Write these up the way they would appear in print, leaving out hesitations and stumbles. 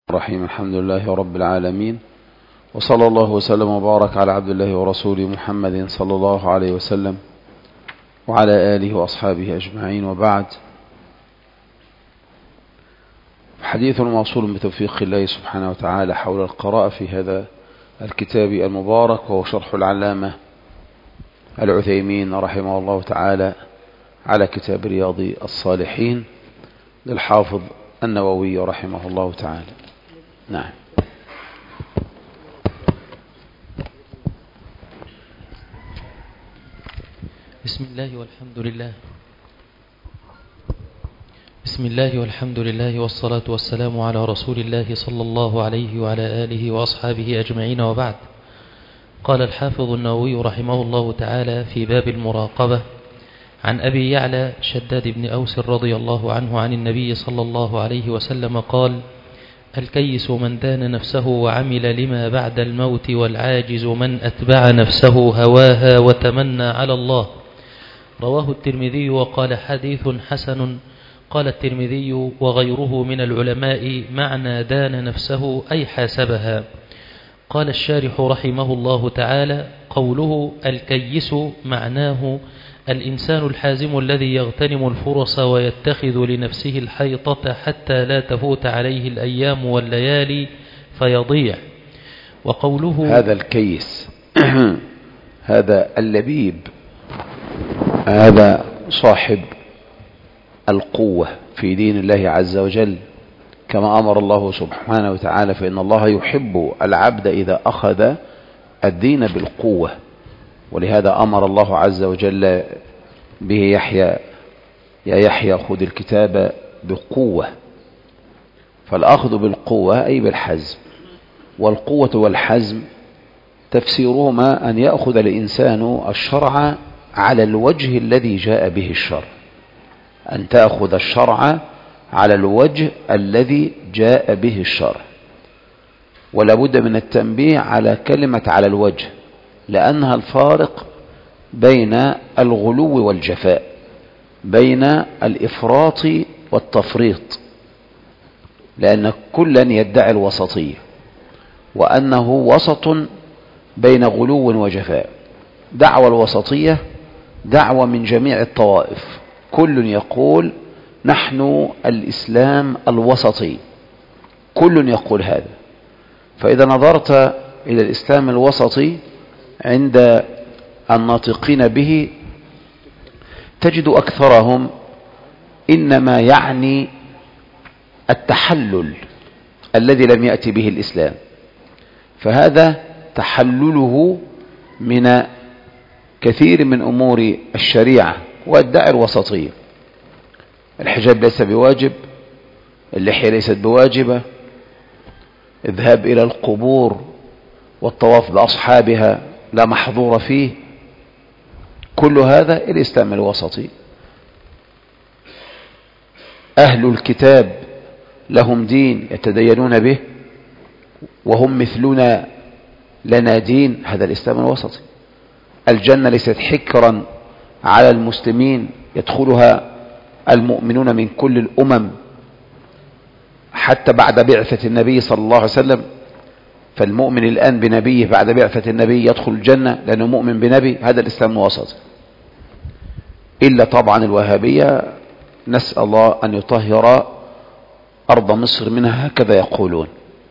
الرحيم. الحمد لله رب العالمين، وصلى الله وسلم وبارك على عبد الله ورسوله محمد صلى الله عليه وسلم وعلى آله وأصحابه أجمعين، وبعد. حديث موصول بتوفيق الله سبحانه وتعالى حول القراءة في هذا الكتاب المبارك، وهو شرح العلامة العثيمين رحمه الله تعالى على كتاب رياض الصالحين للحافظ النووي رحمه الله تعالى. نعم. بسم الله والحمد لله والصلاة والسلام على رسول الله صلى الله عليه وعلى آله وأصحابه أجمعين، وبعد. قال الحافظ النووي رحمه الله تعالى في باب المراقبة عن أبي يعلى شداد بن أوس رضي الله عنه عن النبي صلى الله عليه وسلم قال: الكيس من دان نفسه وعمل لما بعد الموت، والعاجز من أتبع نفسه هواها وتمنى على الله. رواه الترمذي وقال حديث حسن. قال الترمذي وغيره من العلماء: معنى دان نفسه أي حاسبها. قال الشارح رحمه الله تعالى: قوله الكيس معناه الإنسان الحازم الذي يغتنم الفرص ويتخذ لنفسه الحيطة حتى لا تفوت عليه الأيام والليالي فيضيع. وقوله هذا الكيس هذا اللبيب، هذا صاحب القوة في دين الله عز وجل، كما أمر الله سبحانه وتعالى: فإن الله يحب العبد إذا أخذ الدين بالقوة. ولهذا أمر الله عز وجل به يحيى: يا يحيى خذ الكتاب بقوة. فالأخذ بالقوة أي بالحزم، والقوة والحزم تفسيرهما أن يأخذ الإنسان الشرع على الوجه الذي جاء به الشرع، أن تأخذ الشرع على الوجه الذي جاء به الشرع. ولا بد من التنبيه على كلمة على الوجه، لأنها الفارق بين الغلو والجفاء، بين الإفراط والتفريط، لأن كلا يدعي الوسطية، وأنه وسط بين غلو وجفاء. دعوى الوسطية دعوى من جميع الطوائف، كل يقول نحن الإسلام الوسطي، كل يقول هذا. فإذا نظرت إلى الإسلام الوسطي عند الناطقين به تجد أكثرهم إنما يعني التحلل الذي لم يأتي به الإسلام، فهذا تحلله من كثير من أمور الشريعة والداعي الوسطية. الحجاب ليس بواجب، اللحية ليست بواجبة، الذهاب إلى القبور والطواف بأصحابها لا محظور فيه، كل هذا الإسلام الوسطي. أهل الكتاب لهم دين يتدينون به، وهم مثلنا لنا دين، هذا الإسلام الوسطي. الجنة ليست حكرا على المسلمين يدخلها المؤمنون من كل الأمم حتى بعد بعثة النبي صلى الله عليه وسلم. فالمؤمن الآن بنبيه بعد بعثة النبي يدخل الجنة لأنه مؤمن بنبي، هذا الإسلام الوسطي. إلا طبعا الوهابية، نسأل الله أن يطهر أرض مصر منها، هكذا يقولون.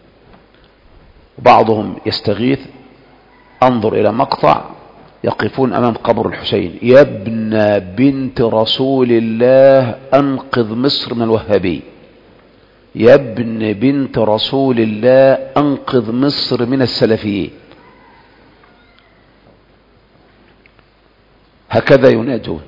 بعضهم يستغيث، انظر إلى مقطع يقفون أمام قبر الحسين: يا ابن بنت رسول الله أنقذ مصر من الوهابي، يا ابن بنت رسول الله أنقذ مصر من السلفيين. هكذا ينادون.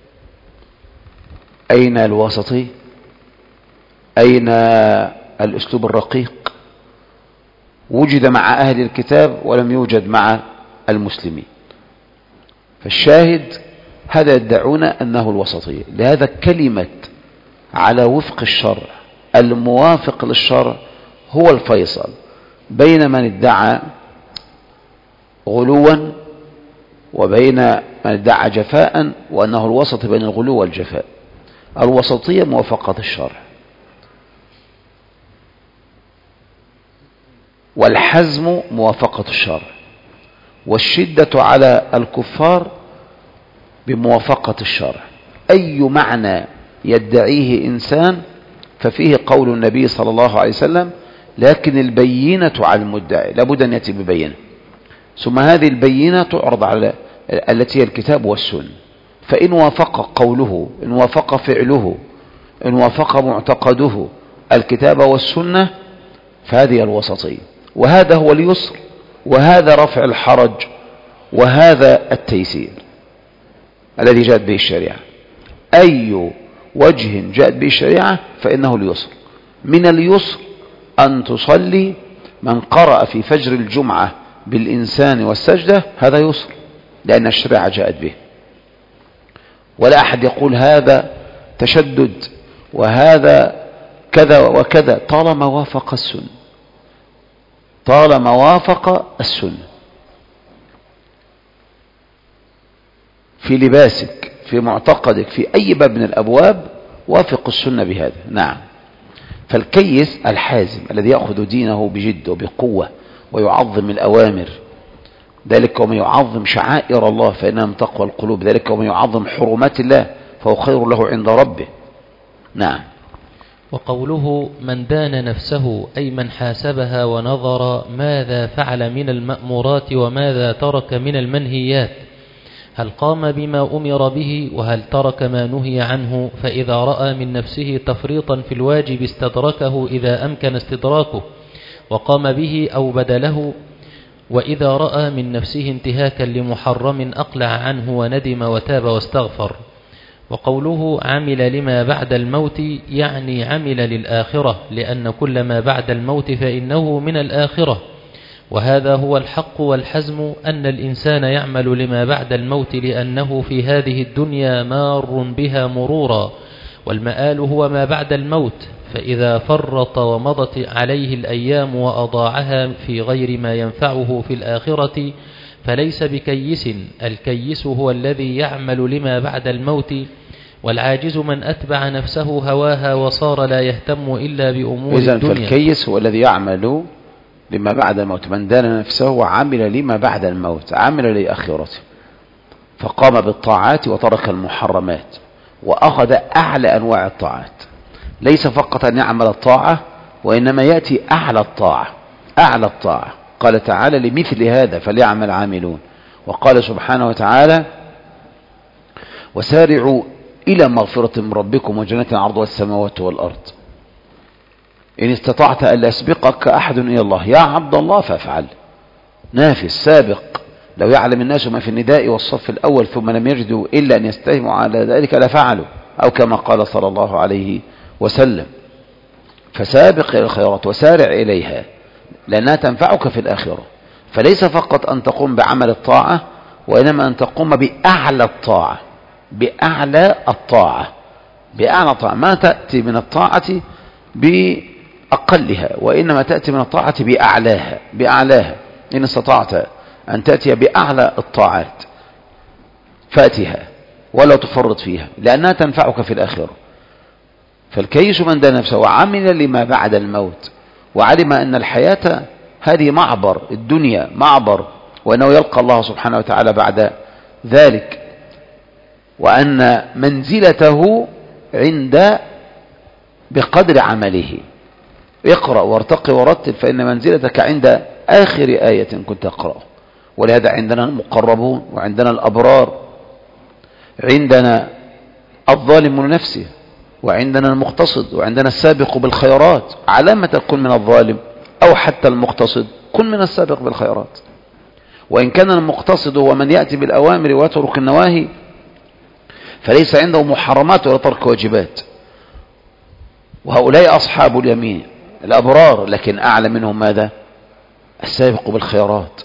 أين الوسطي؟ أين الأسلوب الرقيق؟ وجد مع أهل الكتاب ولم يوجد مع المسلمين. فالشاهد هذا يدعون أنه الوسطية. لهذا كلمة على وفق الشرع الموافق للشرع هو الفيصل بين من ادعى غلوا وبين من ادعى جفاء، وأنه الوسط بين الغلو والجفاء. الوسطية موافقة الشرع. والحزم موافقة الشرع، والشدة على الكفار بموافقة الشرع. أي معنى يدعيه إنسان ففيه قول النبي صلى الله عليه وسلم: لكن البينة على المدعي، لابد أن يأتي ببينة، ثم هذه البينة تعرض على التي هي الكتاب والسنة. فإن وافق قوله، إن وافق فعله، إن وافق معتقده الكتاب والسنة، فهذه الوسطية، وهذا هو اليسر، وهذا رفع الحرج، وهذا التيسير الذي جاءت به الشريعة. أي وجه جاءت به الشريعة فإنه اليسر. من اليسر أن تصلي، من قرأ في فجر الجمعة بالإنسان والسجدة هذا يسر، لأن الشريعة جاءت به. ولا أحد يقول هذا تشدد وهذا كذا وكذا، طالما وافق السنة، طالما وافق السنة. في لباسك، في معتقدك، في أي باب من الأبواب وافق السنة بهذا. نعم. فالكيس الحازم الذي يأخذ دينه بجد وبقوة ويعظم الأوامر، ذلك ومن يعظم شعائر الله فإنها من تقوى القلوب، ذلك ومن يعظم حرمات الله فهو خير له عند ربه. نعم. وقوله: من دان نفسه، أي من حاسبها ونظر ماذا فعل من المأمورات وماذا ترك من المنهيات، هل قام بما أمر به وهل ترك ما نهي عنه، فإذا رأى من نفسه تفريطا في الواجب استدركه إذا أمكن استدراكه وقام به أو بدله، وإذا رأى من نفسه انتهاكا لمحرم أقلع عنه وندم وتاب واستغفر. وقوله: عمل لما بعد الموت، يعني عمل للآخرة، لأن كل ما بعد الموت فإنه من الآخرة، وهذا هو الحق والحزم، أن الإنسان يعمل لما بعد الموت، لأنه في هذه الدنيا مار بها مرورا، والمآل هو ما بعد الموت، فإذا فرط ومضت عليه الأيام وأضاعها في غير ما ينفعه في الآخرة فليس بكيس. الكيس هو الذي يعمل لما بعد الموت، والعاجز من أتبع نفسه هواها وصار لا يهتم إلا بأمور الدنيا. إذن فالكيس هو الذي يعمل لما بعد الموت، من دان نفسه وعمل لما بعد الموت، عمل لآخرته، فقام بالطاعات وترك المحرمات وأخذ أعلى أنواع الطاعات. ليس فقط أن يعمل الطاعة، وإنما يأتي أعلى الطاعة، أعلى الطاعة. قال تعالى: لمثل هذا فليعمل عاملون. وقال سبحانه وتعالى: وسارعوا إلى مغفرة من ربكم وجنة عرضها السماوات والأرض إن استطعت أن يسبقك أحد إلى الله يا عبد الله فافعل. نافس سابق. لو يعلم الناس ما في النداء والصف الأول ثم لم يجدوا إلا أن يستهموا على ذلك لفعلوا، أو كما قال صلى الله عليه وسلم. فسابق إلى الخيرات وسارع إليها لأنها تنفعك في الآخرة. فليس فقط أن تقوم بعمل الطاعة، وإنما أن تقوم بأعلى الطاعة، بأعلى الطاعة، بأعلى الطاعة. ما تأتي من الطاعة بأقلها، وإنما تأتي من الطاعة بأعلاها، بأعلاها. إن استطعت أن تأتي بأعلى الطاعات فأتها ولا تفرط فيها، لأنها تنفعك في الآخرة. فالكيس من دان نفسه وعمل لما بعد الموت، وعلم أن الحياة هذه معبر، الدنيا معبر، وأنه يلقى الله سبحانه وتعالى بعد ذلك، وأن منزلته عند بقدر عمله. اقرأ وارتقي ورتل فإن منزلتك عند آخر آية كنت تقرأه. ولهذا عندنا المقربون، وعندنا الأبرار، عندنا الظالم لنفسه، وعندنا المقتصد، وعندنا السابق بالخيرات. علامة تكون من الظالم أو حتى المقتصد، كن من السابق بالخيرات. وإن كان المقتصد هو من يأتي بالأوامر ويترك النواهي، فليس عنده محرمات ولا ترك واجبات. وهؤلاء أصحاب اليمين الأبرار، لكن أعلى منهم ماذا؟ السابق بالخيرات.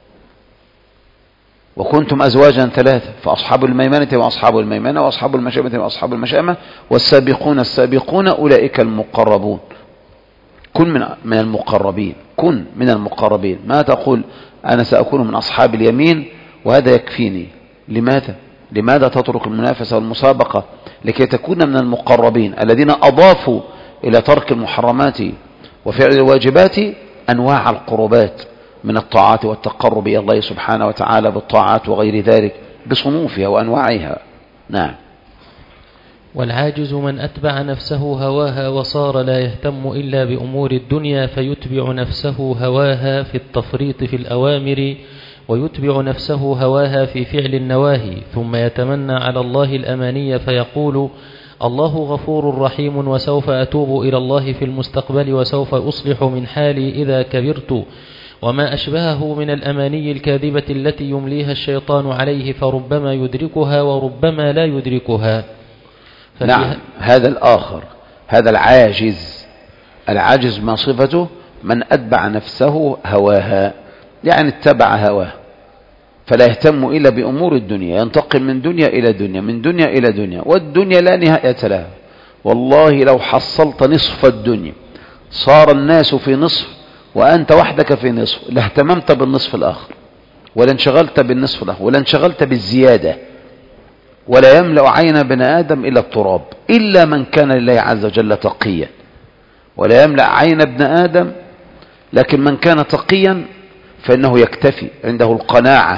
وكنتم أزواجا ثلاثة، فأصحاب الميمنة وأصحاب الميمنة، وأصحاب المشأمة وأصحاب المشأمة، والسابقون السابقون أولئك المقربون. كن من المقربين، كن من المقربين. ما تقول أنا سأكون من أصحاب اليمين وهذا يكفيني. لماذا تترك المنافسة والمسابقة لكي تكون من المقربين الذين أضافوا إلى ترك المحرمات وفعل الواجبات أنواع القربات من الطاعات والتقرب إلى الله سبحانه وتعالى بالطاعات وغير ذلك بصنوفها وأنواعها. نعم. والعاجز من أتبع نفسه هواها وصار لا يهتم إلا بأمور الدنيا فيتبع نفسه هواها في التفريط في الأوامر ويتبع نفسه هواها في فعل النواهي، ثم يتمنى على الله الأماني فيقول الله غفور رحيم وسوف أتوب إلى الله في المستقبل وسوف أصلح من حالي إذا كبرت، وما أشبهه من الأماني الكاذبة التي يمليها الشيطان عليه فربما يدركها وربما لا يدركها. نعم. هذا الآخر، هذا العاجز ما صفته؟ من أتبع نفسه هواها، يعني اتبع هواه فلا يهتم إلا بأمور الدنيا، ينتقل من دنيا إلى دنيا، من دنيا إلى دنيا، والدنيا لا نهاية لها. والله لو حصلت نصف الدنيا صار الناس في نصف وأنت وحدك في نصف لاهتممت بالنصف الآخر، ولا انشغلت بالنصف الآخر، ولا انشغلت بالزيادة. ولا يملأ عين بن آدم إلا التراب إلا من كان لله عز وجل تقيا. ولا يملأ عين ابن آدم، لكن من كان تقيا فإنه يكتفي، عنده القناعة.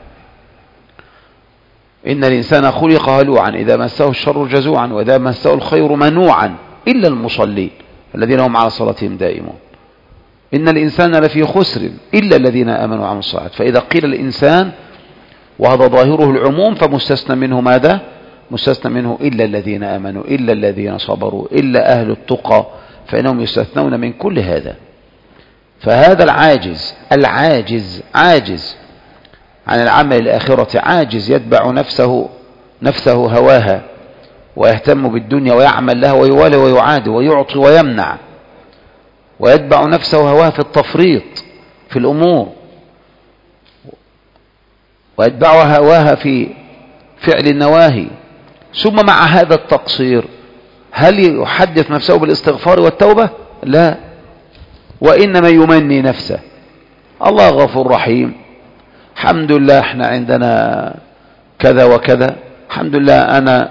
إن الإنسان خلق هلوعا إذا مسه الشر جزوعا وإذا مسه الخير منوعا إلا المصلين الذين هم على صلاتهم دائمون. إن الإنسان لفي خسر إلا الذين آمنوا وعملوا الصالحات. فإذا قيل الإنسان وهذا ظاهره العموم فمستثنى منه ماذا؟ مستثنى منه إلا الذين آمنوا، إلا الذين صبروا، إلا أهل التقى، فإنهم يستثنون من كل هذا. فهذا العاجز عاجز عن العمل الآخرة، عاجز يتبع نفسه هواها ويهتم بالدنيا ويعمل لها ويوالي ويعاد ويعطي ويمنع، ويتبع نفسه هواها في التفريط في الأمور، ويتبعها هواها في فعل النواهي. ثم مع هذا التقصير هل يحدث نفسه بالاستغفار والتوبة؟ لا، وإنما يمني نفسه. الله غفور رحيم، الحمد لله احنا عندنا كذا وكذا، الحمد لله أنا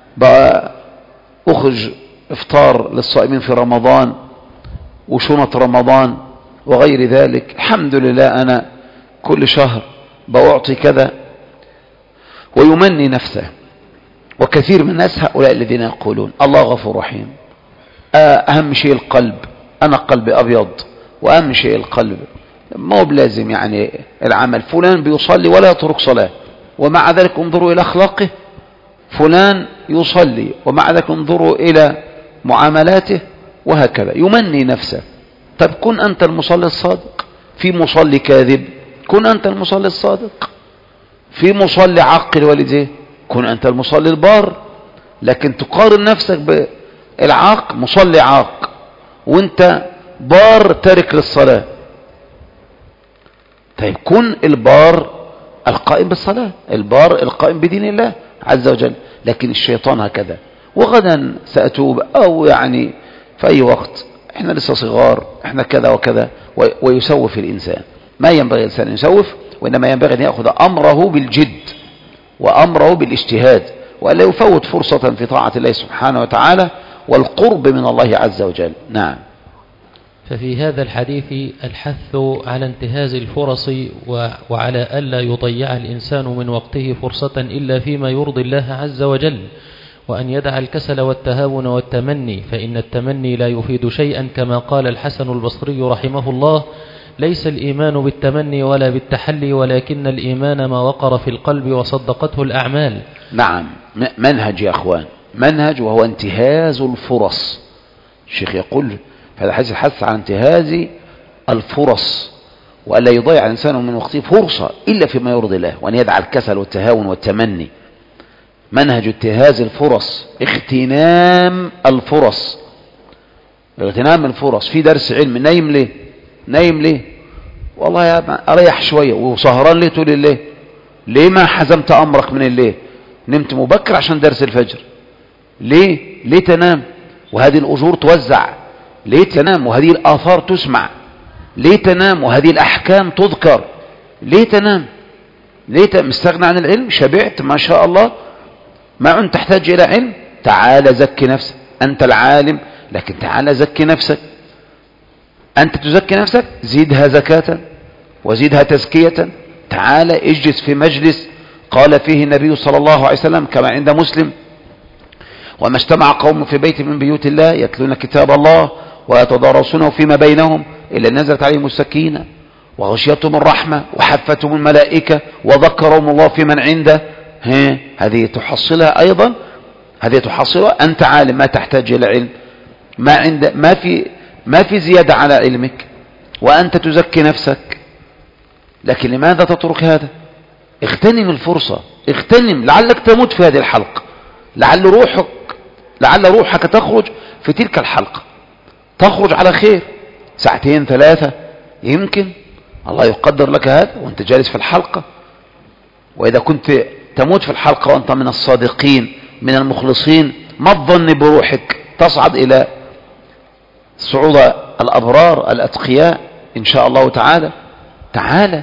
أخرج إفطار للصائمين في رمضان وشنط رمضان وغير ذلك، الحمد لله أنا كل شهر بأعطي كذا، ويمني نفسه. وكثير من الناس هؤلاء الذين يقولون الله غفور رحيم، أهم شيء القلب، أنا قلبي أبيض، وأهم شيء القلب، مو بلازم يعني العمل. فلان بيصلي ولا يترك صلاة ومع ذلك انظروا إلى أخلاقه، فلان يصلي ومع ذلك انظروا إلى معاملاته، وهكذا يمني نفسه. طب كن أنت المصلي الصادق، في مصلي كاذب كن أنت المصلي الصادق، في مصلي عاقل والديه كن أنت المصلي البار. لكن تقارن نفسك بالعاق، مصلي عاق وانت بار تارك للصلاة. طيب كن البار القائم بالصلاة، البار القائم بدين الله عز وجل. لكن الشيطان هكذا، وغدا سأتوب، أو يعني في أي وقت، احنا لسه صغار، احنا كذا وكذا، ويسوف الإنسان. ما ينبغي الإنسان أن يسوف، وإنما ينبغي أن يأخذ أمره بالجد وأمره بالاجتهاد، وألا يفوت فرصة في طاعة الله سبحانه وتعالى والقرب من الله عز وجل. نعم. ففي هذا الحديث الحث على انتهاز الفرص وعلى ألا يضيع الإنسان من وقته فرصة إلا فيما يرضي الله عز وجل، وأن يدع الكسل والتهاون والتمني، فإن التمني لا يفيد شيئا، كما قال الحسن البصري رحمه الله: ليس الإيمان بالتمني ولا بالتحلي، ولكن الإيمان ما وقر في القلب وصدقته الأعمال. نعم، منهج يا أخوان، منهج، وهو انتهاز الفرص. الشيخ يقول هذا حث على انتهاز الفرص، وألا يضيع الإنسان من وقته فرصة إلا فيما يرضي الله، وأن يدع الكسل والتهاون والتمني. منهج انتهاز الفرص، اغتنام الفرص، اغتنام الفرص. في درس علم نايم ليه؟ نايم ليه؟ والله يا أريح شوية. وسهران ليه طول الليل؟ ليه ما حزمت أمرك من الليل؟ نمت مبكر عشان درس الفجر. ليه تنام؟ وهذه الأجور توزع. ليه تنام؟ وهذه الآثار تسمع. ليه تنام؟ وهذه الأحكام تذكر. ليه تنام؟ مستغنى عن العلم؟ شبعت ما شاء الله، ما أنت تحتاج إلى علم؟ تعال زكي نفسك، أنت العالم، لكن تعال زكي نفسك. أنت تزكي نفسك، زيدها زكاة وزيدها تزكية. تعال اجلس في مجلس قال فيه النبي صلى الله عليه وسلم كما عند مسلم: وما اجتمع قوم في بيت من بيوت الله يتلون كتاب الله ويتدارسونه فيما بينهم إلا نزلت عليهم السكينة وغشيتهم الرحمة وحفتهم الملائكة وذكرهم الله في من عنده. هذه تحصلها أيضا، هذه تحصلها. أنت عالم، ما تحتاج إلى علم، ما في زيادة على علمك، وأنت تزكي نفسك. لكن لماذا تترك هذا؟ اغتنم الفرصة، اغتنم، لعلك تموت في هذه الحلقة، لعل روحك تخرج في تلك الحلقة، تخرج على خير، ساعتين 3 يمكن الله يقدر لك هذا وانت جالس في الحلقة. وإذا كنت تموت في الحلقة وانت من الصادقين من المخلصين، ما تظن بروحك تصعد إلى صعود الأبرار الأتقياء إن شاء الله تعالى. تعالى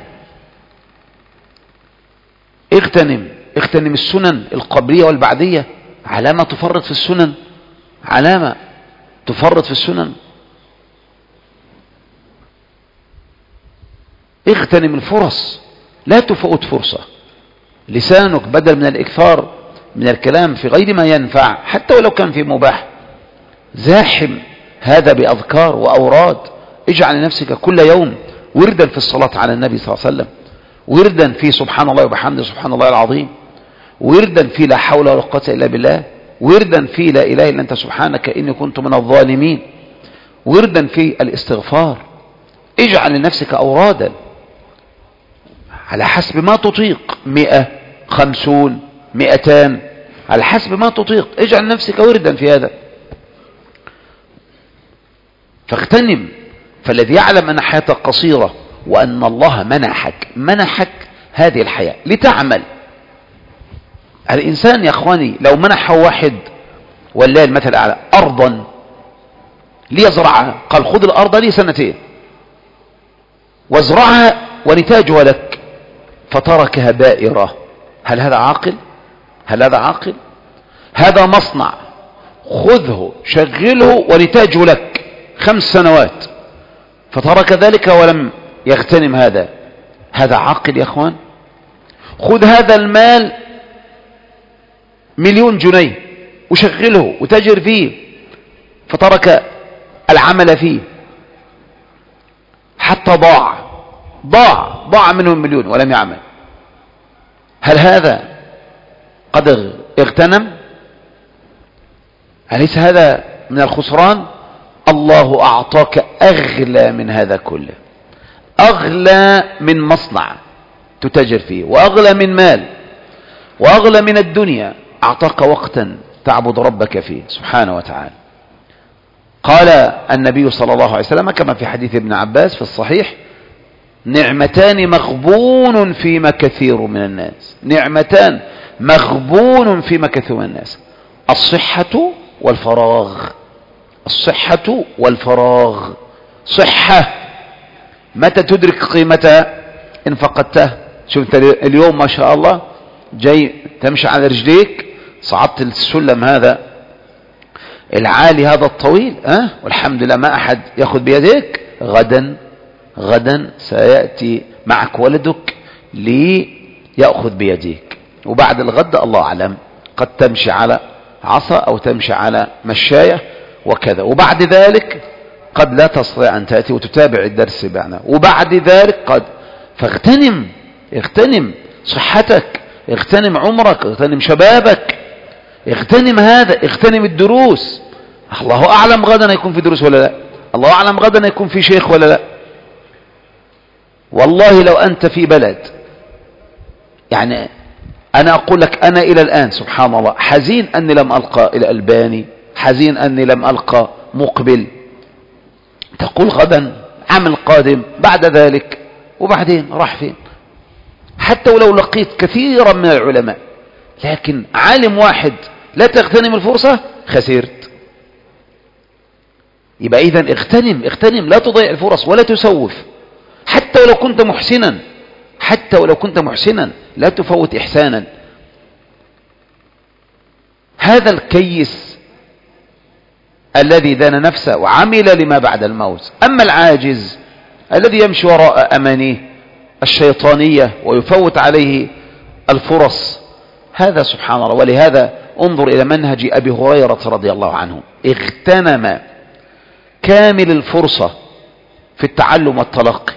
اغتنم السنن القبلية والبعدية. علامة تفرط في السنن، علامة تفرط في السنن. اغتنم الفرص، لا تفوت فرصة. لسانك بدل من الإكثار من الكلام في غير ما ينفع حتى ولو كان في مباح، زاحم هذا بأذكار وأوراد. اجعل لنفسك كل يوم وردا في الصلاة على النبي صلى الله عليه وسلم، وردا في سبحان الله وبحمده سبحان الله العظيم، وردا في لا حول ولا قوة إلا بالله، وردا في لا إله إلا أنت سبحانك إني كنت من الظالمين، وردا في الاستغفار. اجعل لنفسك أورادا على حسب ما تطيق، 100 50 200 على حسب ما تطيق. اجعل لنفسك وردا في هذا، فاغتنم. فالذي يعلم أن حياتك قصيرة وأن الله منحك هذه الحياة لتعمل. الإنسان يا أخواني لو منحه واحد والله المثل الأعلى أرضا ليزرعها، قال خذ الأرض لي 2 سنين وازرعها ونتاجها لك، فتركها بائرة، هل هذا عاقل؟ هل هذا عاقل؟ هذا مصنع، خذه شغله ونتاجه لك 5 سنوات، فترك ذلك ولم يغتنم هذا عاقل يا اخوان؟ خذ هذا المال 1,000,000 جنيه وشغله وتاجر فيه، فترك العمل فيه حتى ضاع منه 1,000,000 ولم يعمل. هل هذا قد اغتنم؟ أليس هذا من الخسران؟ الله أعطاك أغلى من هذا كله، أغلى من مصنع تتاجر فيه، وأغلى من مال، وأغلى من الدنيا. أعطاك وقتا تعبد ربك فيه سبحانه وتعالى. قال النبي صلى الله عليه وسلم كما في حديث ابن عباس في الصحيح: نعمتان مغبون فيما كثير من الناس، نعمتان مغبون فيما كثير من الناس، الصحة والفراغ. الصحة والفراغ. صحة متى تدرك قيمتها؟ إن فقدتها. شفت اليوم ما شاء الله جاي تمشي على رجليك، صعدت السلم هذا العالي هذا الطويل، والحمد لله ما أحد يأخذ بيديك. غدا سيأتي معك ولدك ليأخذ بيديك، وبعد الغد الله أعلم قد تمشي على عصا أو تمشي على مشاية وكذا، وبعد ذلك قد لا تستطيع أن تأتي وتتابع الدرس معنا، وبعد ذلك قد. اغتنم صحتك، اغتنم عمرك، اغتنم شبابك، اغتنم هذا، اغتنم الدروس. الله أعلم غدا يكون في دروس ولا لا، الله أعلم غدا يكون في شيخ ولا لا. والله لو أنت في بلد، يعني أنا أقول لك أنا إلى الآن سبحان الله حزين أني لم ألقى الألباني، حزين أني لم ألقى مقبل. تقول غدا عام القادم بعد ذلك، وبعدين راح فين؟ حتى ولو لقيت كثيرا من العلماء، لكن عالم واحد لا تغتنم الفرصة خسرت. يبقى إذن اغتنم، لا تضيع الفرص ولا تسوف، حتى ولو كنت محسنا لا تفوت إحسانا. هذا الكيس الذي دان نفسه وعمل لما بعد الموت. أما العاجز الذي يمشي وراء أمانيه الشيطانية ويفوت عليه الفرص، هذا سبحان الله. ولهذا انظر إلى منهج أبي هريرة رضي الله عنه، اغتنم كامل الفرصة في التعلم والتلقي.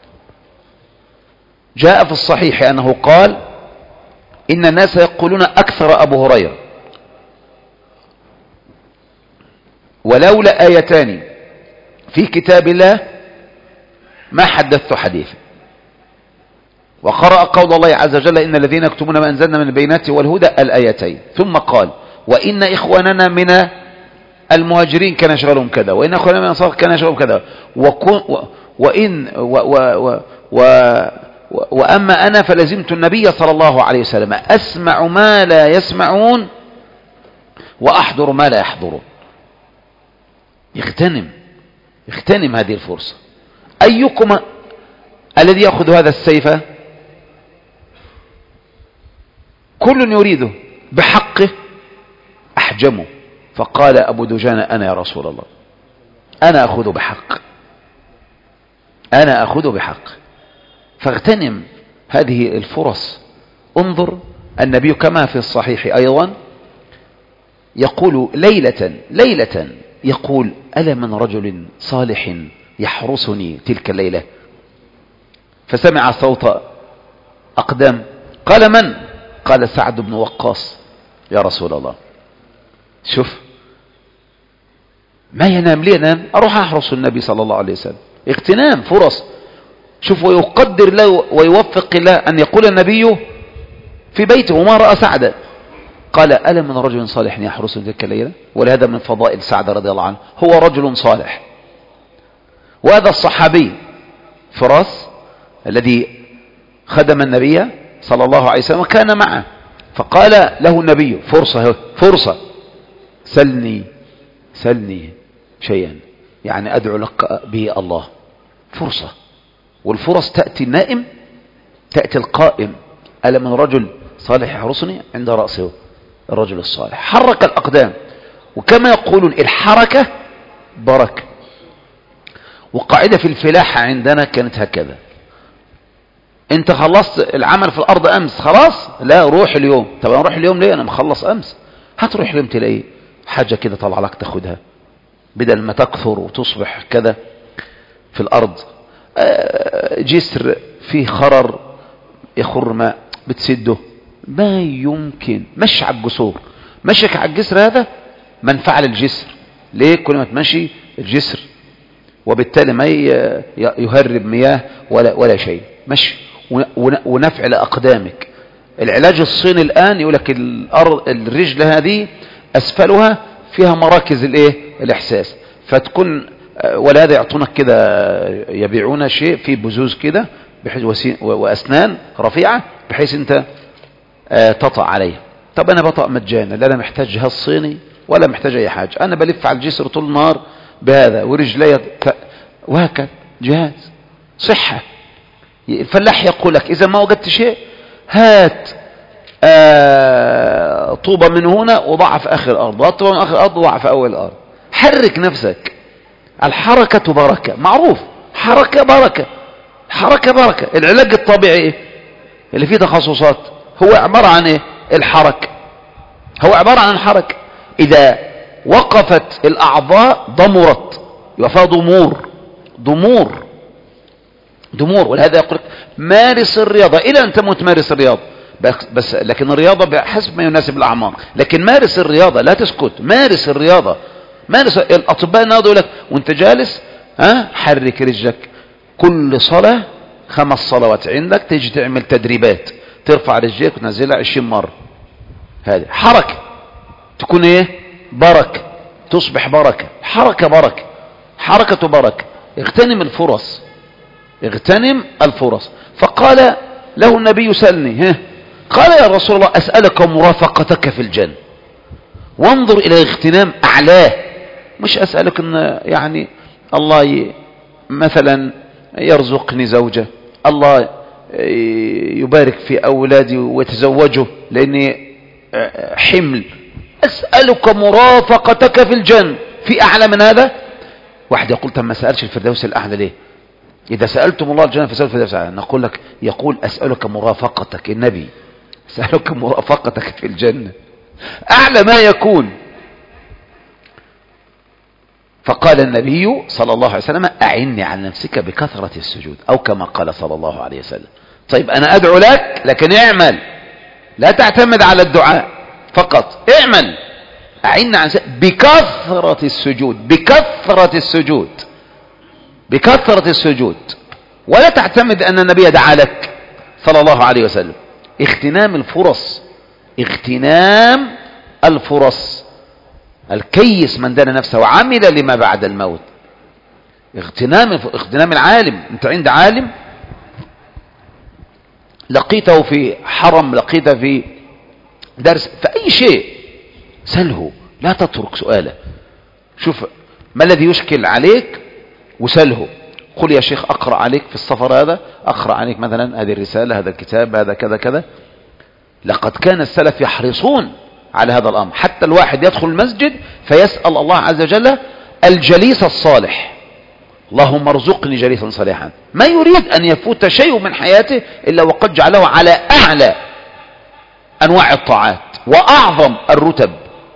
جاء في الصحيح أنه قال إن الناس يقولون أكثر أبو هريرة، ولولا آيتان في كتاب الله ما حدثت حديثا. وقرأ قول الله عز وجل إن الذين يكتمون ما أنزلنا من البينات والهدى الآيتين، ثم قال وإن إخواننا من المهاجرين كان يشغلهم كذا، وإن إخواننا من الأنصار كان يشغلهم كذا، وأما أنا فلزمت النبي صلى الله عليه وسلم أسمع ما لا يسمعون وأحضر ما لا يحضرون. اغتنم هذه الفرصة. أيكم الذي يأخذ هذا السيف؟ كل يريده بحقه أحجمه. فقال أبو دجان أنا يا رسول الله، أنا أخذ بحق، أنا أخذ بحق. فاغتنم هذه الفرص. انظر النبي كما في الصحيح أيضا يقول ليلة يقول ألا من رجل صالح يحرسني تلك الليلة؟ فسمع صوت أقدام، قال من؟ قال سعد بن وقاص يا رسول الله. شوف ما ينام لي ينام، أروح أحرس النبي صلى الله عليه وسلم. اغتنام فرص. شوف ويقدر الله ويوفق الله أن يقول النبي في بيته وما رأى سعد، قال ألا من رجل صالح يحرسني تلك الليلة. ولهذا من فضائل سعد رضي الله عنه، هو رجل صالح. وهذا الصحابي فراس الذي خدم النبي صلى الله عليه وسلم كان معه، فقال له النبي فرصة سلني شيئا، يعني أدعو لك به الله. فرصة. والفرص تأتي النائم، تأتي القائم. ألا من رجل صالح يحرسني، عند رأسه الرجل الصالح. حرك الأقدام. وكما يقولون الحركة بركة. وقاعدة في الفلاحة عندنا كانت هكذا، انت خلصت العمل في الارض امس، خلاص لا روح اليوم. طب انا اروح اليوم ليه؟ انا مخلص امس. هتروح اليوم تلاقي حاجة كده طلع لك تاخدها، بدل ما تكثر وتصبح كذا في الارض. جسر فيه خرر يخر ماء بتسده، ما يمكن. مشي على الجسور، مشيك على الجسر هذا منفعة للجسر. ليه؟ كل ما تمشي الجسر، وبالتالي ما يهرب مياه ولا شيء. مشي ونفع لأقدامك. العلاج الصيني الآن يقول لك الرجل هذه أسفلها فيها مراكز الإحساس، فتكون ولهذا يعطونك كده، يبيعون شيء في بزوز كده وأسنان رفيعة بحيث أنت تطأ عليها. طب أنا بطأ مجانا، لا أنا محتاج جهاز صيني ولا محتاج أي حاجة. أنا بلف على الجسر طول النهار بهذا ورجلي وهكذا. جهاز صحة. الفلاح يقول لك إذا ما وجدت شيء هات طوبة من هنا وضعها في آخر الأرض، طوبة من آخر الأرض وضعها في أول الأرض. حرك نفسك. الحركة بركة، معروف. حركة بركة، حركة بركة. العلاج الطبيعي اللي فيه تخصصات هو عبارة عن ايه؟ الحركة. هو عبارة عن الحركة. إذا وقفت الأعضاء ضمرت، يبقى فيها ضمور. ولهذا يقول مارس الرياضة إلى أن تموت. مارس الرياضة بس لكن الرياضة بحسب ما يناسب الأعمار. لكن مارس الرياضة، لا تسكت. مارس الرياضة. الأطباء يقول لك وانت جالس حرك رجلك. كل صلاة 5 صلوات عندك تيجي تعمل تدريبات، ترفع رجلك وتنزلها 20 مرة. هذه حركة تكون بركة، تصبح بركة. حركة بركة، حركة بركة. اغتنم الفرص. فقال له النبي سلني. قال يا رسول الله أسألك مرافقتك في الجنة. وانظر إلى اغتنام أعلاه. مش أسألك أن يعني الله مثلا يرزقني زوجة، الله يبارك في أولادي ويتزوجه لأني حمل. أسألك مرافقتك في الجنة. في أعلى من هذا؟ واحد يقول طب ما سألش الفردوس الأعلى ليه؟ إذا سألتم الله الجنة فسأل الفردوس الأعلى. نقول لك يقول أسألك مرافقتك، النبي أسألك مرافقتك في الجنة أعلى ما يكون. فقال النبي صلى الله عليه وسلم أعني على نفسك بكثرة السجود، أو كما قال صلى الله عليه وسلم. طيب أنا أدعو لك، لكن اعمل، لا تعتمد على الدعاء فقط، اعمل. أعني على نفسك بكثرة السجود، بكثرة السجود، بكثرة السجود، ولا تعتمد أن النبي دعا لك صلى الله عليه وسلم. اغتنام الفرص، اغتنام الفرص. الكيس من دان نفسه وعمل لما بعد الموت. اغتنام العالم. انت عند عالم لقيته في حرم، لقيته في درس، في اي شيء سله، لا تترك سؤاله. شوف ما الذي يشكل عليك وسله. قل يا شيخ اقرأ عليك في السفر هذا، اقرأ عليك مثلا هذه الرسالة، هذا الكتاب، هذا كذا كذا. لقد كان السلف يحرصون على هذا الأمر، حتى الواحد يدخل المسجد فيسأل الله عز وجل الجليس الصالح، اللهم ارزقني جليسا صالحا. ما يريد أن يفوت شيء من حياته إلا وقد جعله على أعلى أنواع الطاعات وأعظم الرتب.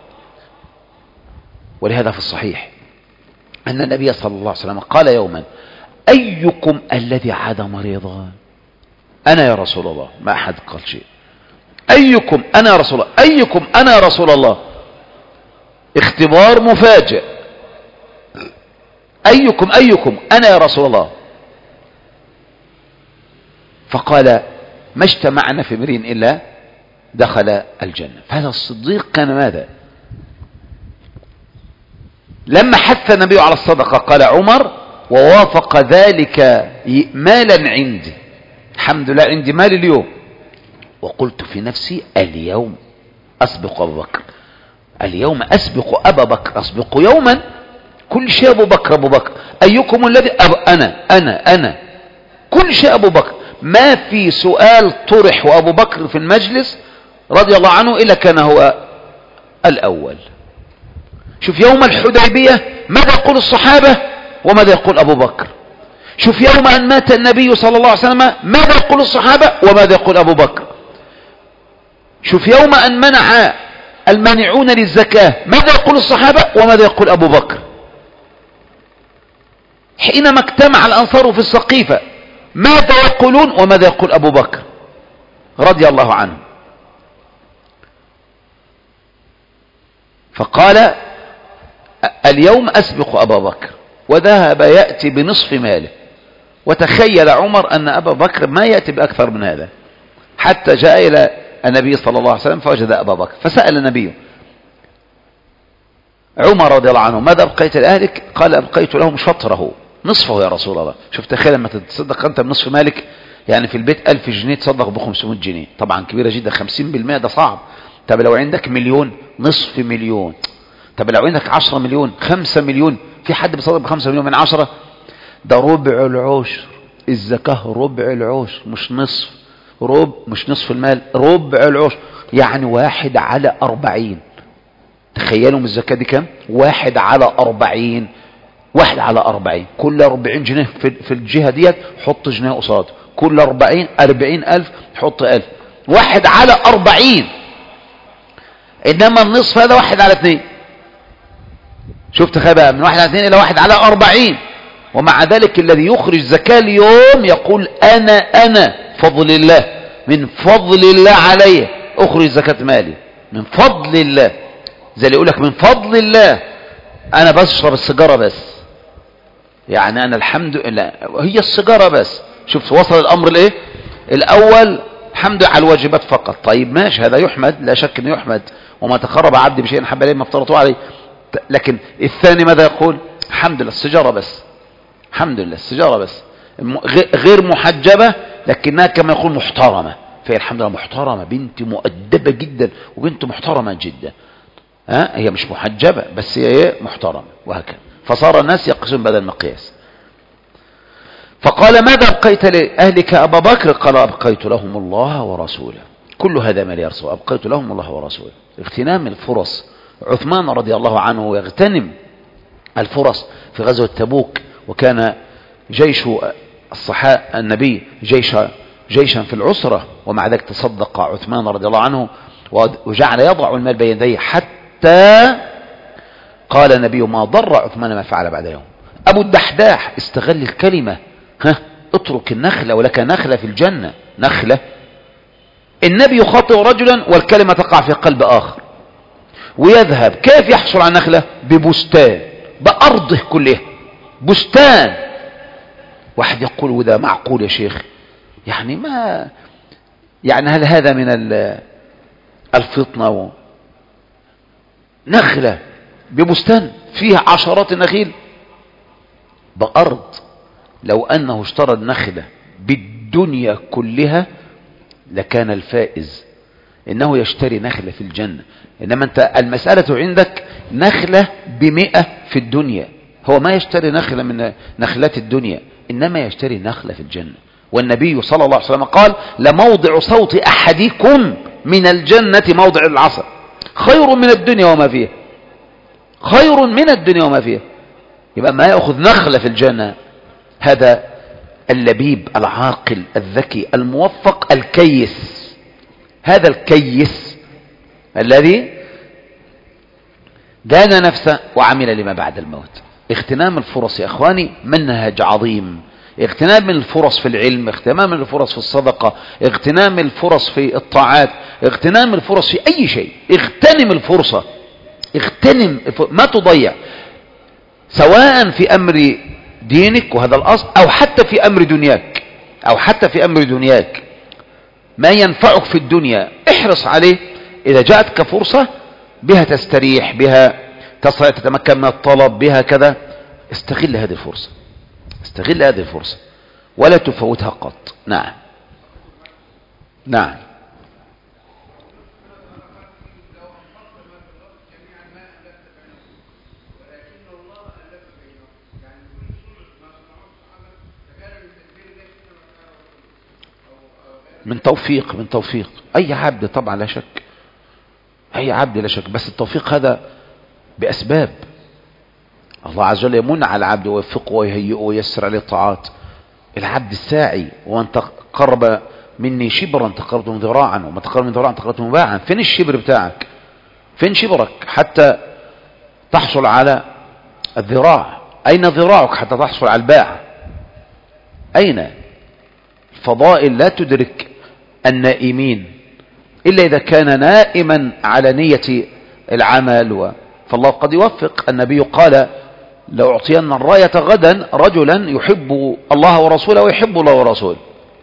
ولهذا في الصحيح أن النبي صلى الله عليه وسلم قال يوما: أيكم الذي عاد مريضا؟ أنا يا رسول الله. ما أحد قال شيء. أيكم أنا يا رسول الله، أيكم أنا يا رسول الله. اختبار مفاجئ. أيكم أنا يا رسول الله. فقال: ما اجتمعنا في امرئ إلا دخل الجنة. فهذا الصديق كان ماذا؟ لما حث النبي على الصدقة قال عمر: ووافق ذلك مالا عندي، الحمد لله عندي مال اليوم. وقلت في نفسي: اليوم أسبق أبو بكر، اليوم أسبق أبا بكر، أسبق يوما كل شيء أبو بكر أبو بكر. أيكم الذي أنا كل شيء أبو بكر. ما في سؤال طرح وأبو بكر في المجلس رضي الله عنه إلا كان هو الأول. شوف يوم الحديبية ماذا يقول الصحابة وماذا يقول أبو بكر. شوف يوم أن مات النبي صلى الله عليه وسلم ماذا يقول الصحابة وماذا يقول أبو بكر. شوف يوم أن منع المانعون للزكاة ماذا يقول الصحابة وماذا يقول أبو بكر. حينما اجتمع الأنصار في السقيفة ماذا يقولون وماذا يقول أبو بكر رضي الله عنه. فقال: اليوم أسبق أبا بكر، وذهب يأتي بنصف ماله. وتخيل عمر أن أبا بكر ما يأتي بأكثر من هذا، حتى جاء إلى النبي صلى الله عليه وسلم فوجد أبا بكر، فسأل النبي عمر رضي الله عنه: ماذا أبقيت لأهلك؟ قال: أبقيت لهم شطره، نصفه يا رسول الله. شوف تخيل لما تتصدق أنت بنصف مالك، يعني في البيت 1000 جنيه تصدق ب500 جنيه، طبعا كبيرة جدا. 50% ده صعب. طب لو عندك مليون، نصف مليون. طب لو عندك 10 مليون، 5 مليون. في حد بيصدق ب5 مليون من 10؟ ده ربع العشر. الزكاة ربع العشر، مش نصف. مش نصف المال، ربع العشر، يعني 1/40. تخيلوا من الزكاة دي كم؟ 1/40. 1/40. كل 40 جنيه في الجهة ديت حط جنيه قصاد، كل 40,000 حط 1000. 1/40. إنما النصف هذا 1/2. شوف تخيل بقى، من 1/2 إلى 1/40. ومع ذلك الذي يخرج زكاة اليوم يقول: أنا فضل الله، من فضل الله علي أخرج زكاة مالي، من فضل الله. زي اللي يقولك من فضل الله أنا بشرب السيجارة بس، يعني أنا الحمد لله هي السيجارة بس. شوف وصل الأمر لإيه؟ الأول الحمد على الواجبات فقط. طيب ماشي، هذا يحمد، لا شك أنه يحمد. وما تقرب عبدي بشيء حب إليه ما افترضته عليه. لكن الثاني ماذا يقول؟ الحمد لله السيجارة بس، الحمد لله السيجارة بس، غير محجبة لكنها كما يقول محترمة. فهي الحمد لله محترمة، بنت مؤدبة جدا وبنت محترمة جدا. هي مش محجبة بس هي محترمة، وهكذا. فصار الناس يقيسون بدل المقياس. فقال: ماذا أبقيت لأهلك أبا بكر؟ قال: أبقيت لهم الله ورسوله. كل هذا مال يا رسول، أبقيت لهم الله ورسوله. اغتنام الفرص. عثمان رضي الله عنه يغتنم الفرس في غزوة تبوك، وكان جيش النبي جيشا في العسرة، ومع ذلك تصدق عثمان رضي الله عنه وجعل يضع المال بين يديه، حتى قال النبي ما ضر عثمان ما فعل بعد يوم. أبو الدحداح استغل الكلمة، اترك النخلة ولك نخلة في الجنة. نخلة، النبي يخاطب رجلا والكلمة تقع في قلب آخر، ويذهب كيف يحصل على نخلة؟ ببستان، بأرضه كلها بستان. واحد يقول وده معقول يا شيخ؟ يعني ما يعني هل هذا من الفطنة؟ نخلة ببستان فيها عشرات النخيل بأرض، لو أنه اشترى النخلة بالدنيا كلها لكان الفائز. إنه يشتري نخلة في الجنة، إنما أنت المسألة عندك نخلة ب100 في الدنيا. هو ما يشتري نخلة من نخلات الدنيا، إنما يشتري نخلة في الجنة. والنبي صلى الله عليه وسلم قال لموضع صوت أحدكم من الجنة موضع العصا خير من الدنيا وما فيها، خير من الدنيا وما فيها. يبقى ما يأخذ نخلة في الجنة هذا اللبيب العاقل الذكي الموفق الكيس. هذا الكيس الذي دان نفسه وعمل لما بعد الموت. اغتنام الفرص يا اخواني منهج عظيم. اغتنام الفرص في العلم، اغتنام الفرص في الصدقة، اغتنام الفرص في الطاعات، اغتنام الفرص في اي شيء. اغتنم الفرصة، ما تضيع، سواء في امر دينك وهذا الاصل، او حتى في امر دنياك، ما ينفعك في الدنيا احرص عليه. اذا جاءتك فرصة بها تستريح، بها تتمكن من الطلب، بها كذا، استغل هذه الفرصة ولا تفوتها قط. نعم. من توفيق اي عبد طبعا، لا شك، بس التوفيق هذا بأسباب. الله عز وجل يمن على العبد ويوفقه ويهيئه وييسر عليه الطاعات. العبد الساعي، وان تقرب مني شبرا تقربت من ذراعا، وما تقرب من ذراعا تقربت من باعا. فين الشبر بتاعك؟ فين شبرك حتى تحصل على الذراع؟ اين ذراعك حتى تحصل على الباع؟ اين؟ الفضائل لا تدرك النائمين إلا إذا كان نائما على نية العمل، فالله قد يوفق. النبي قال لأعطين الراية غدا رجلا يحب الله ورسوله ويحب الله ورسوله،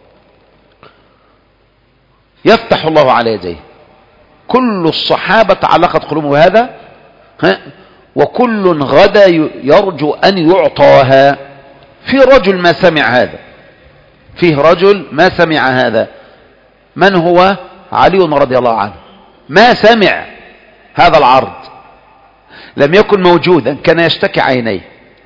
يفتح الله على يديه. كل الصحابة علقت قلوبهم بهذا، وكل غدا يرجو أن يعطاها. في رجل ما سمع هذا. من هو؟ علي رضي الله عنه. ما سمع هذا العرض، لم يكن موجودا، كان يشتكي عينيه،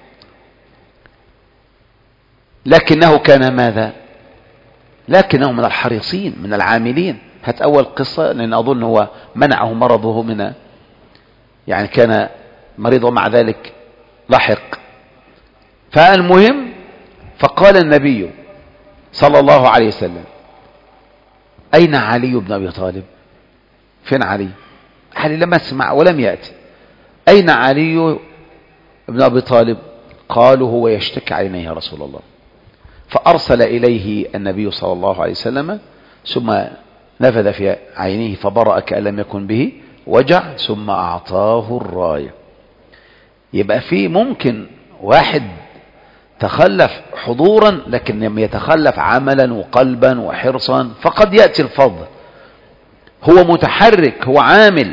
لكنه كان ماذا؟ لكنه من الحريصين من العاملين. هات أول قصة، لأن أظن هو منعه مرضه من، يعني كان مريض ومع ذلك لحق. فالمهم، فقال النبي صلى الله عليه وسلم أين علي بن أبي طالب؟ فين علي؟ علي لم يسمع ولم يأتي. أين علي بن أبي طالب؟ قالوا هو يشتكي عينيه يا رسول الله. فأرسل إليه النبي صلى الله عليه وسلم، ثم نفذ في عينيه فبرأ كأن لم يكن به وجع، ثم أعطاه الراية. يبقى في ممكن واحد تخلف حضورا لكن لم يتخلف عملا وقلبا وحرصا، فقد يأتي الفضل. هو متحرك، هو عامل،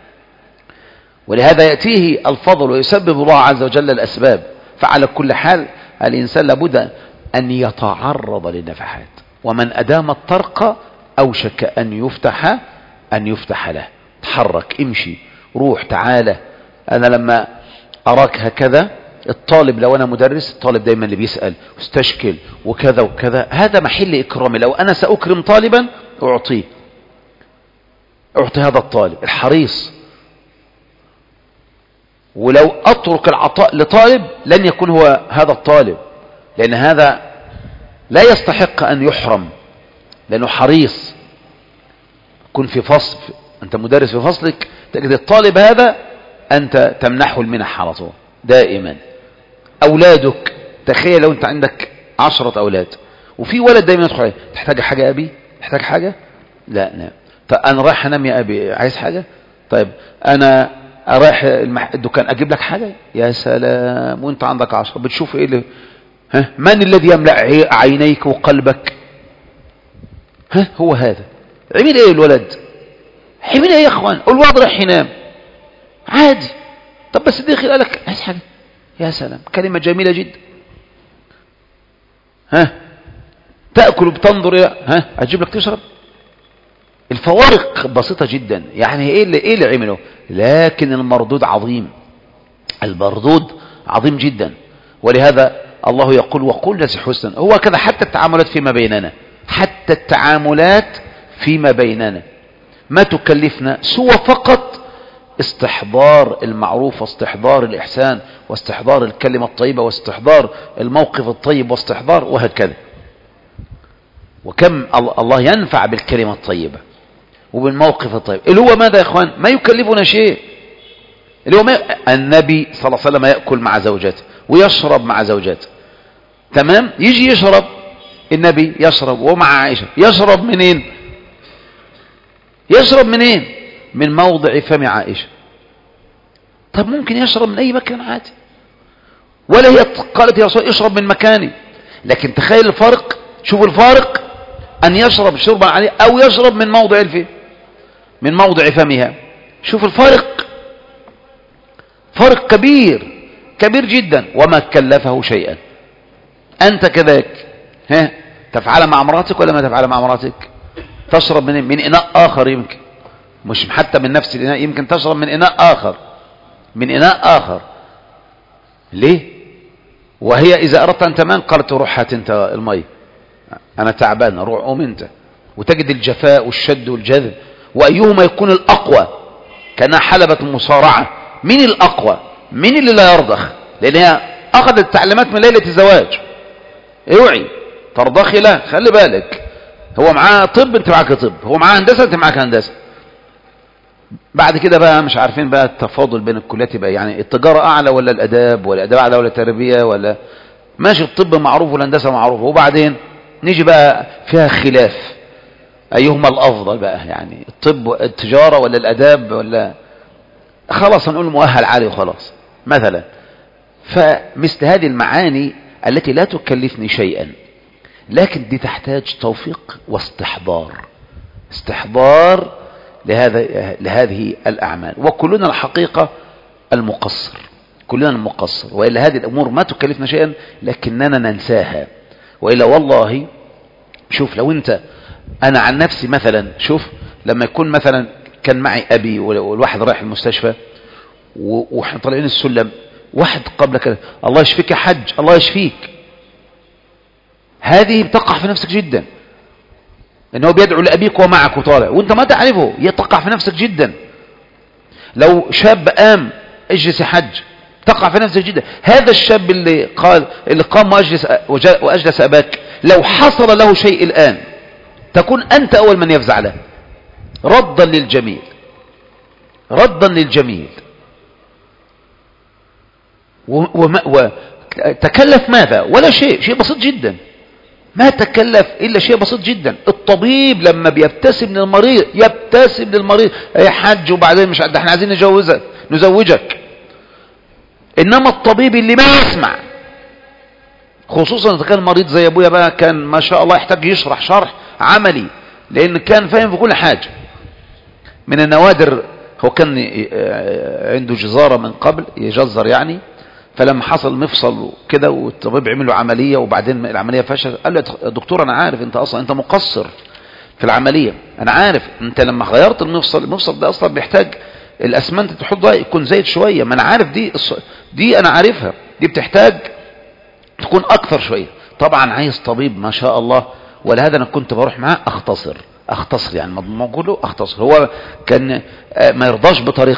ولهذا يأتيه الفضل ويسبب الله عز وجل الأسباب. فعلى كل حال الإنسان لابد أن يتعرض للنفحات، ومن أدام الطرق أوشك أن يفتح له. تحرك، امشي، روح، تعالى. أنا لما أراك هكذا، الطالب لو أنا مدرس، الطالب دايما اللي بيسأل واستشكل وكذا وكذا، هذا محل إكرامي. لو أنا سأكرم طالبا أعطي هذا الطالب الحريص. ولو أترك العطاء لطالب لن يكون هو هذا الطالب، لأن هذا لا يستحق أن يحرم، لأنه حريص. كن في فصل، أنت مدرس في فصلك، تجد الطالب هذا أنت تمنحه المنح على طول دائما. أولادك، تخيل لو أنت عندك 10 أولاد وفي ولد دايما يدخل عليه: تحتاج حاجة يا أبي؟ تحتاج حاجة؟ لا لا. طيب أنا رايح أنام يا أبي، عايز حاجة؟ طيب أنا رايح الدكان، أجيب لك حاجة؟ يا سلام. وأنت عندك 10، بتشوف إيه اللي من الذي يملأ عينيك وقلبك؟ هو هذا. عمل إيه الولد؟ عمل إيه يا أخوان؟ الولد رايح ينام عادي. طب بس داخل قال لك عايز حاجة؟ يا سلام، كلمة جميلة جدا. تأكل وبتنظر، أجيب لك تشرب. الفوارق بسيطة جدا. يعني ايه اللي عمله؟ لكن المردود عظيم، المردود عظيم جدا. ولهذا الله يقول: وقل لذي حسن. هو كذا حتى التعاملات فيما بيننا، حتى التعاملات فيما بيننا ما تكلفنا سوى فقط استحضار المعروف، واستحضار الإحسان، واستحضار الكلمة الطيبة، واستحضار الموقف الطيب، واستحضار وهكذا. وكم الله ينفع بالكلمة الطيبة وبالموقف الطيب، اللي هو ماذا يا اخوان؟ ما يكلفنا شيء. اللي هو النبي صلى الله عليه وسلم يأكل مع زوجاته ويشرب مع زوجاته، تمام؟ يجي يشرب، النبي يشرب ومع عائشة. يشرب منين؟ يشرب منين؟ من موضع فم عائشة. طب ممكن يشرب من اي مكان عادي، ولا هي قالت يا رسول اشرب من مكاني. لكن تخيل الفرق، شوف الفارق، ان يشرب شربا عليه او يشرب من موضع الفم، من موضع فمها. شوف الفارق، فرق كبير كبير جدا. وما كلفه شيئا. انت كذلك تفعل مع امراتك ولا ما تفعل مع امراتك؟ تشرب من اناء اخر، يمكن مش حتى من نفس الاناء، يمكن تشرب من اناء اخر، من اناء اخر. ليه؟ وهي اذا اردت ان تنام قالت: روح هات انت المي، انا تعبان، روح قوم انت. وتجد الجفاء والشد والجذب. وايهما يكون الاقوى؟ كانها حلبة المصارعة. مين الاقوى؟ مين اللي لا يرضخ؟ لان هي اخذت التعليمات من ليلة الزواج: اوعي ترضخي، لا، خلي بالك. هو معاه طب، انت معاك طب. هو معاه هندسة، انت معاك هندسة. بعد كده بقى مش عارفين بقى التفاضل بين الكليات بقى، يعني التجارة اعلى ولا الاداب، ولا الاداب اعلى ولا التربية، ولا ماشي الطب معروف والهندسة معروف. وبعدين نيجي بقى فيها خلاف ايهما الافضل بقى، يعني الطب التجارة ولا الاداب، ولا خلاص هنقول مؤهل عالي وخلاص مثلا. فمثل هذه المعاني التي لا تكلفني شيئا، لكن دي تحتاج توفيق واستحضار، استحضار لهذه الأعمال. وكلنا الحقيقة المقصر، كلنا المقصر. وإلا هذه الأمور ما تكلفنا شيئا لكننا ننساها. وإلا والله شوف، لو أنت، أنا عن نفسي مثلا، شوف لما يكون مثلا كان معي أبي والواحد رايح المستشفى وإحنا طالعين السلم، واحد قبلك: الله يشفيك يا حج، الله يشفيك. هذه بتقع في نفسك جدا، انه بيدعو لأبيك ومعك وطالع وانت ما تعرفه، تقع في نفسك جدا. لو شاب قام: اجلس يا حج، تقع في نفسك جدا. هذا الشاب اللي قام واجلس اباك، لو حصل له شيء الان تكون انت اول من يفزع له، ردا للجميل، ردا للجميل. وتكلف ماذا؟ ولا شيء، شيء بسيط جدا، ما تكلف إلا شيء بسيط جدا. الطبيب لما بيبتسم للمريض، يبتسم للمريض: يا حج، وبعدين مش احنا عايزين نزوجك. إنما الطبيب اللي ما يسمع، خصوصا إذا كان مريض زي أبويا بقى، كان ما شاء الله يحتاج يشرح شرح عملي، لأن كان فاهم في كل حاجة. من النوادر، هو كان عنده جزارة من قبل، يجزر يعني. فلما حصل مفصل كده والطبيب عمل له عملية وبعدين العملية فشل، قال له: يا دكتور أنا عارف أنت أصلا أنت مقصر في العملية، أنا عارف أنت لما غيرت المفصل ده أصلا بيحتاج الأسمنت تحطها يكون زايد شوية، ما أنا عارف دي أنا عارفها، دي بتحتاج تكون أكثر شوية. طبعا عايز طبيب ما شاء الله. ولهذا أنا كنت بروح معاه أختصر يعني ما بقول له أختصر. هو كان ما يرضاش بطريقتي،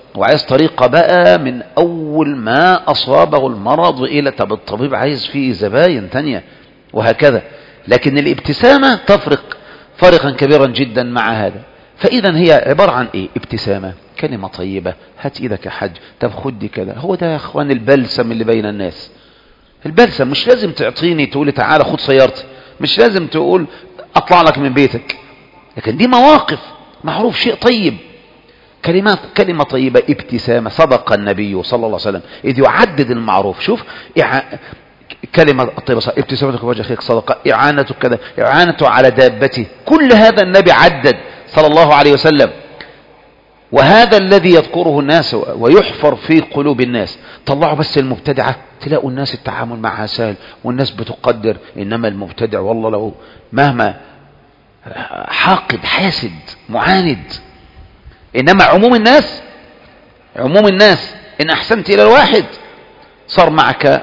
وعايز طريقة بقى من أول ما أصابه المرض إلى طب الطبيب عايز فيه زباين تانية وهكذا. لكن الابتسامة تفرق فرقا كبيرا جدا مع هذا. فإذا هي عبارة عن إيه؟ ابتسامة، كلمة طيبة، هات إيدك يا حج، طب خد كذا. هو ده يا أخوان البلسم اللي بين الناس. البلسم مش لازم تعطيني تقولي تعالى خد سيارتي، مش لازم تقول أطلع لك من بيتك، لكن دي مواقف معروف شيء طيب، كلمة طيبة، ابتسامة. صدق النبي صلى الله عليه وسلم إذ يعدد المعروف. شوف كلمة طيبة، ابتسامتك في وجه أخيك صدقة، إعانتك كذا، إعانته على دابته، كل هذا النبي عدد صلى الله عليه وسلم. وهذا الذي يذكره الناس ويحفر في قلوب الناس. طلعوا بس المبتدعة تلاقوا الناس التعامل معها سهل والناس بتقدر، إنما المبتدع والله لو مهما حاقد حاسد معاند. إنما عموم الناس إن أحسنت إلى الواحد صار معك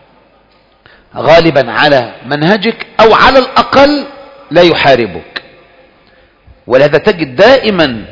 غالبا على منهجك، أو على الأقل لا يحاربك. ولهذا تجد دائما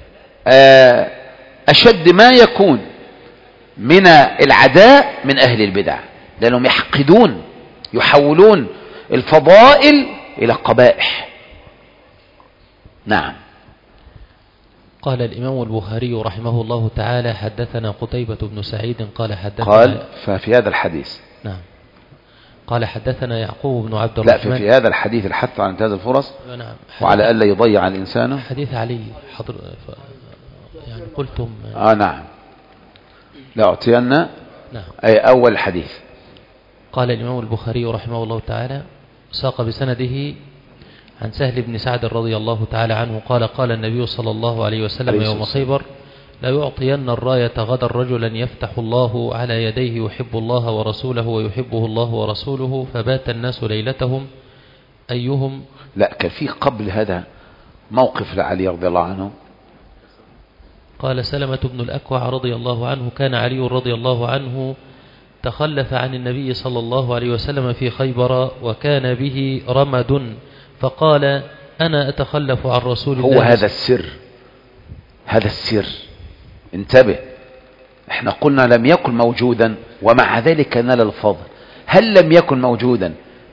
أشد ما يكون من العداء من أهل البدع، لأنهم يحقدون، يحولون الفضائل إلى قبائح. نعم. قال الإمام البخاري رحمه الله تعالى: حدثنا قتيبة بن سعيد قال ففي هذا الحديث نعم قال حدثنا يعقوب بن عبد الرحمن. لا، في هذا الحديث الحث على انتهاز الفرص. نعم. وعلى ألا يضيع الإنسان. حديث علي يعني قلتم. نعم، لا أعطينا. نعم. أي أول حديث. قال الإمام البخاري رحمه الله تعالى: ساق بسنده عن سهل بن سعد رضي الله تعالى عنه قال: قال النبي صلى الله عليه وسلم يوم خيبر: لا يعطين الراية غدا رجلا يفتح الله على يديه يحب الله ورسوله ويحبه الله ورسوله، فبات الناس ليلتهم أيهم. لا، كان في قبل هذا موقف لعلي رضي الله عنه. قال سلمة بن الأكوع رضي الله عنه: كان علي رضي الله عنه تخلف عن النبي صلى الله عليه وسلم في خيبر وكان به رمد، فقال: أنا أتخلف عن رسول الله. هو هذا السر. انتبه، احنا قلنا لم يكن موجودا ومع ذلك نال الفضل. هل لم يكن موجودا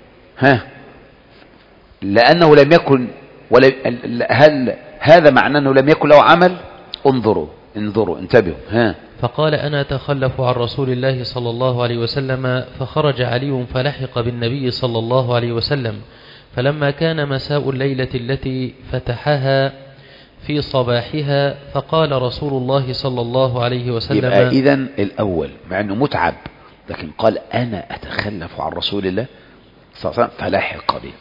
لأنه لم يكن، هل هذا معناه أنه لم يكن له عمل؟ انظروا انتبهوا. فقال: أنا أتخلف عن رسول الله صلى الله عليه وسلم، فخرج علي فلحق بالنبي صلى الله عليه وسلم، فلما كان مساء الليلة التي فتحها في صباحها فقال رسول الله صلى الله عليه وسلم. يبقى إذن الأول مع أنه متعب، لكن قال: أنا أتخلف عن رسول الله صلى الله عليه وسلم فلحق به.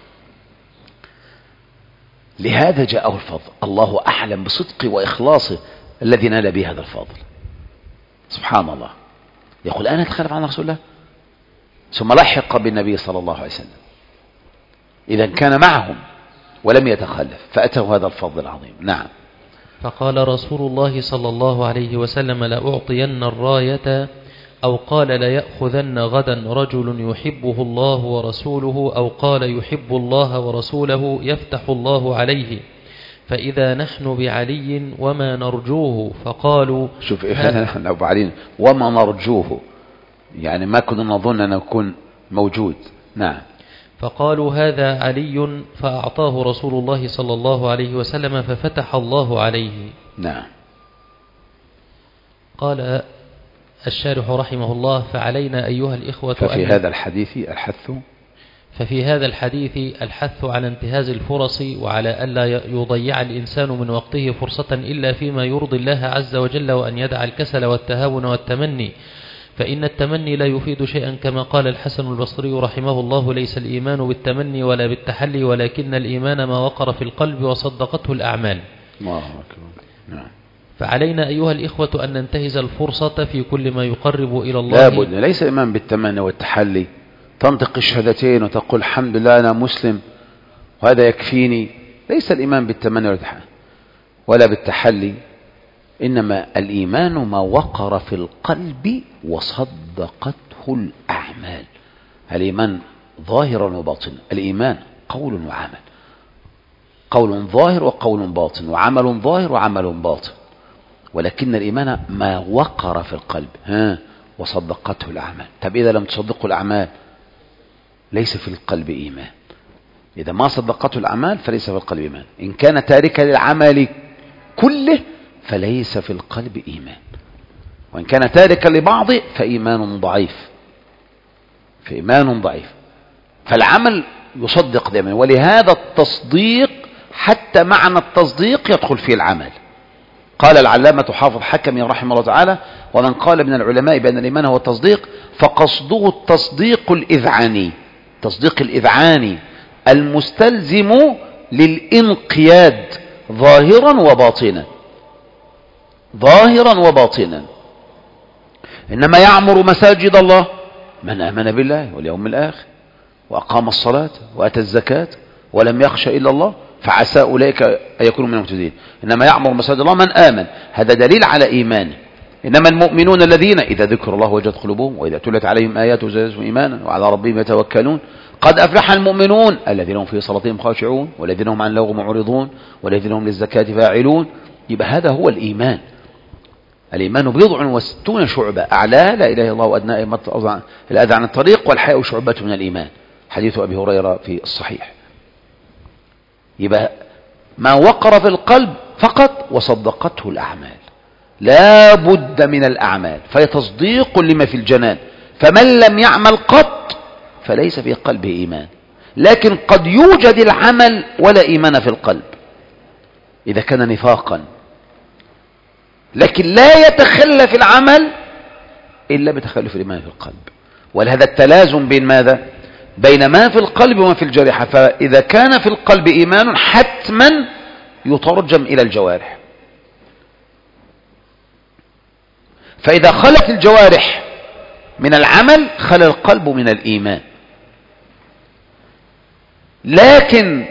لهذا جاءه الفضل. الله أعلم بصدق وإخلاصه الذي نال به هذا الفضل. سبحان الله، يقول: أنا أتخلف عن رسول الله ثم لحق بالنبي صلى الله عليه وسلم. إذا كان معهم ولم يتخلف فأتوا هذا الفضل العظيم. نعم. فقال رسول الله صلى الله عليه وسلم: لأعطين الراية، أو قال: ليأخذن غدا رجل يحبه الله ورسوله، أو قال: يحب الله ورسوله يفتح الله عليه، فإذا نحن بعلي وما نرجوه. فقالوا: شوف نحن أبو علي وما نرجوه، يعني ما كنا نظن أن يكون موجود. نعم. فقالوا: هذا علي، فأعطاه رسول الله صلى الله عليه وسلم ففتح الله عليه. نعم. قال الشارح رحمه الله: فعلينا أيها الإخوة ففي هذا الحديث الحث على انتهاز الفرص، وعلى ألا يضيع الإنسان من وقته فرصة إلا فيما يرضي الله عز وجل، وأن يدع الكسل والتهاون والتمني، فإن التمني لا يفيد شيئا، كما قال الحسن البصري رحمه الله: ليس الإيمان بالتمني ولا بالتحلي، ولكن الإيمان ما وقر في القلب وصدقته الأعمال. الله أكبر. نعم. فعلينا أيها الإخوة أن ننتهز الفرصة في كل ما يقرب إلى الله. لا بد، ليس الإيمان بالتمني والتحلي تنطق الشهادتين وتقول الحمد لله أنا مسلم وهذا يكفيني. ليس الإيمان بالتمني ولا بالتحلي، إنما الإيمان ما وقر في القلب وصدقته الأعمال. الإيمان ظاهرا وباطنا. الإيمان قول وعمل، قول ظاهر وقول باطن، وعمل ظاهر وعمل باطن. ولكن الإيمان ما وقر في القلب وصدقته الأعمال. طب إذا لم تصدقه الأعمال ليس في القلب إيمان. إذا ما صدقته الأعمال فليس في القلب إيمان. إن كان تاركا للعمل كله فليس في القلب إيمان، وإن كان تاركا لبعضه فإيمان ضعيف، فالعمل يصدق دائما. ولهذا التصديق حتى معنى التصديق يدخل فيه العمل. قال العلامة حافظ حكمي رحمه الله تعالى: ومن قال من العلماء بأن الإيمان هو التصديق فقصده التصديق الإذعاني، تصديق الإذعاني المستلزم للإنقياد ظاهرا وباطنا. إنما يعمر مساجد الله من آمن بالله واليوم الآخر وأقام الصلاة وأتى الزكاة ولم يخش إلا الله فعسى أولئك أن يكونوا من المهتدين. إنما يعمر مساجد الله من آمن، هذا دليل على إيمانه. إنما المؤمنون الذين إذا ذكر الله وجلت قلوبهم وإذا تلت عليهم آياته زادتهم إيمانا وعلى ربهم يتوكلون. قد أفلح المؤمنون الذين هم في صلاتهم خاشعون والذين هم عن اللغو معرضون والذين هم للزكاة فاعلون. يبقى هذا هو الإيمان. الإيمان 60 شعبة، أعلاها لا إله إلا الله وأدناها الأذى عن الطريق والحياء شعبة من الإيمان، حديث أبي هريرة في الصحيح. يبقى ما وقر في القلب فقط وصدقته الأعمال، لا بد من الأعمال، فتصديق لما في الجنان. فمن لم يعمل قط فليس في قلبه إيمان. لكن قد يوجد العمل ولا إيمان في القلب إذا كان نفاقا، لكن لا يتخلف العمل إلا بتخلف الإيمان في القلب. ولهذا التلازم بين ماذا؟ بين ما في القلب وما في الجارحة. فإذا كان في القلب إيمان حتما يترجم إلى الجوارح، فإذا خلت الجوارح من العمل خلى القلب من الإيمان. لكن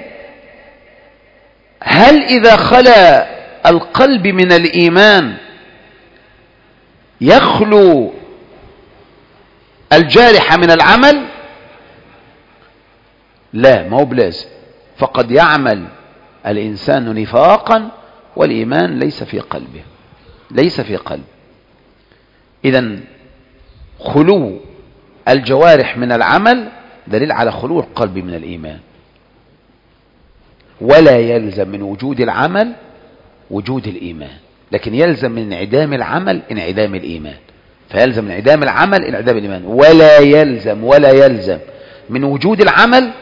هل إذا خلى القلب من الإيمان يخلو الجارح من العمل؟ لا، ما هو بلازم. فقد يعمل الإنسان نفاقا والإيمان ليس في قلبه، إذن خلو الجوارح من العمل دليل على خلو القلب من الإيمان. ولا يلزم من وجود العمل وجود الإيمان، لكن يلزم من انعدام العمل انعدام الإيمان. فيلزم من انعدام العمل انعدام الإيمان، ولا يلزم من وجود العمل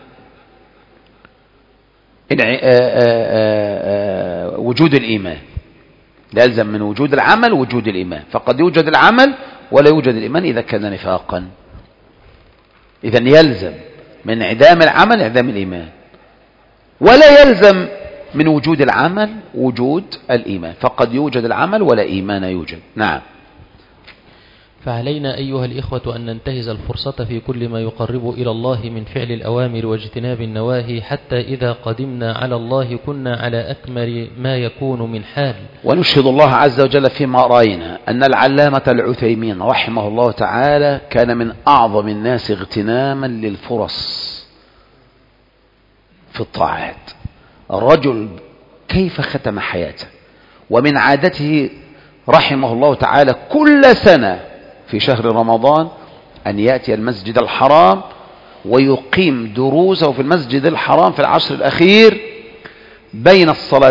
وجود الإيمان. لا يلزم من وجود العمل وجود الإيمان، فقد يوجد العمل ولا يوجد الإيمان إذا كان نفاقا. إذن يلزم من انعدام العمل انعدام الإيمان، ولا يلزم من وجود العمل وجود الإيمان، فقد يوجد العمل ولا إيمان يوجد. نعم. فعلينا أيها الإخوة أن ننتهز الفرصة في كل ما يقرب إلى الله من فعل الأوامر واجتناب النواهي، حتى إذا قدمنا على الله كنا على أكمل ما يكون من حال. ونشهد الله عز وجل فيما رأينا أن العلامة العثيمين رحمه الله تعالى كان من أعظم الناس اغتناما للفرص في الطاعات. الرجل كيف ختم حياته، ومن عادته رحمه الله تعالى كل سنة في شهر رمضان أن يأتي المسجد الحرام ويقيم دروسه في المسجد الحرام في العشر الأخير بين الصلاة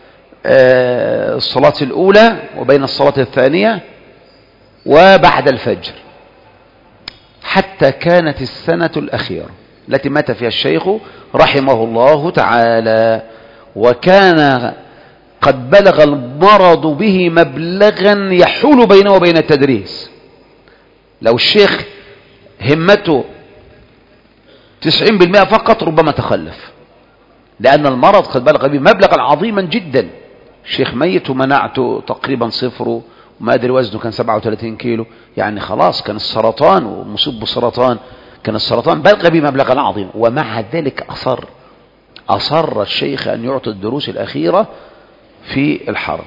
الأولى وبين الصلاة الثانية وبعد الفجر، حتى كانت السنة الأخيرة التي مات فيها الشيخ رحمه الله تعالى، وكان قد بلغ المرض به مبلغا يحول بينه وبين التدريس. لو الشيخ همته 90% فقط ربما تخلف، لأن المرض قد بلغ به مبلغا عظيما جدا. الشيخ ميت ومنعته تقريبا صفر، وما أدري وزنه كان 37 كيلو، يعني خلاص كان السرطان ومصيب بالسرطان، كان السرطان بلغ به مبلغا عظيما. ومع ذلك أصر الشيخ أن يعطي الدروس الأخيرة في الحرم،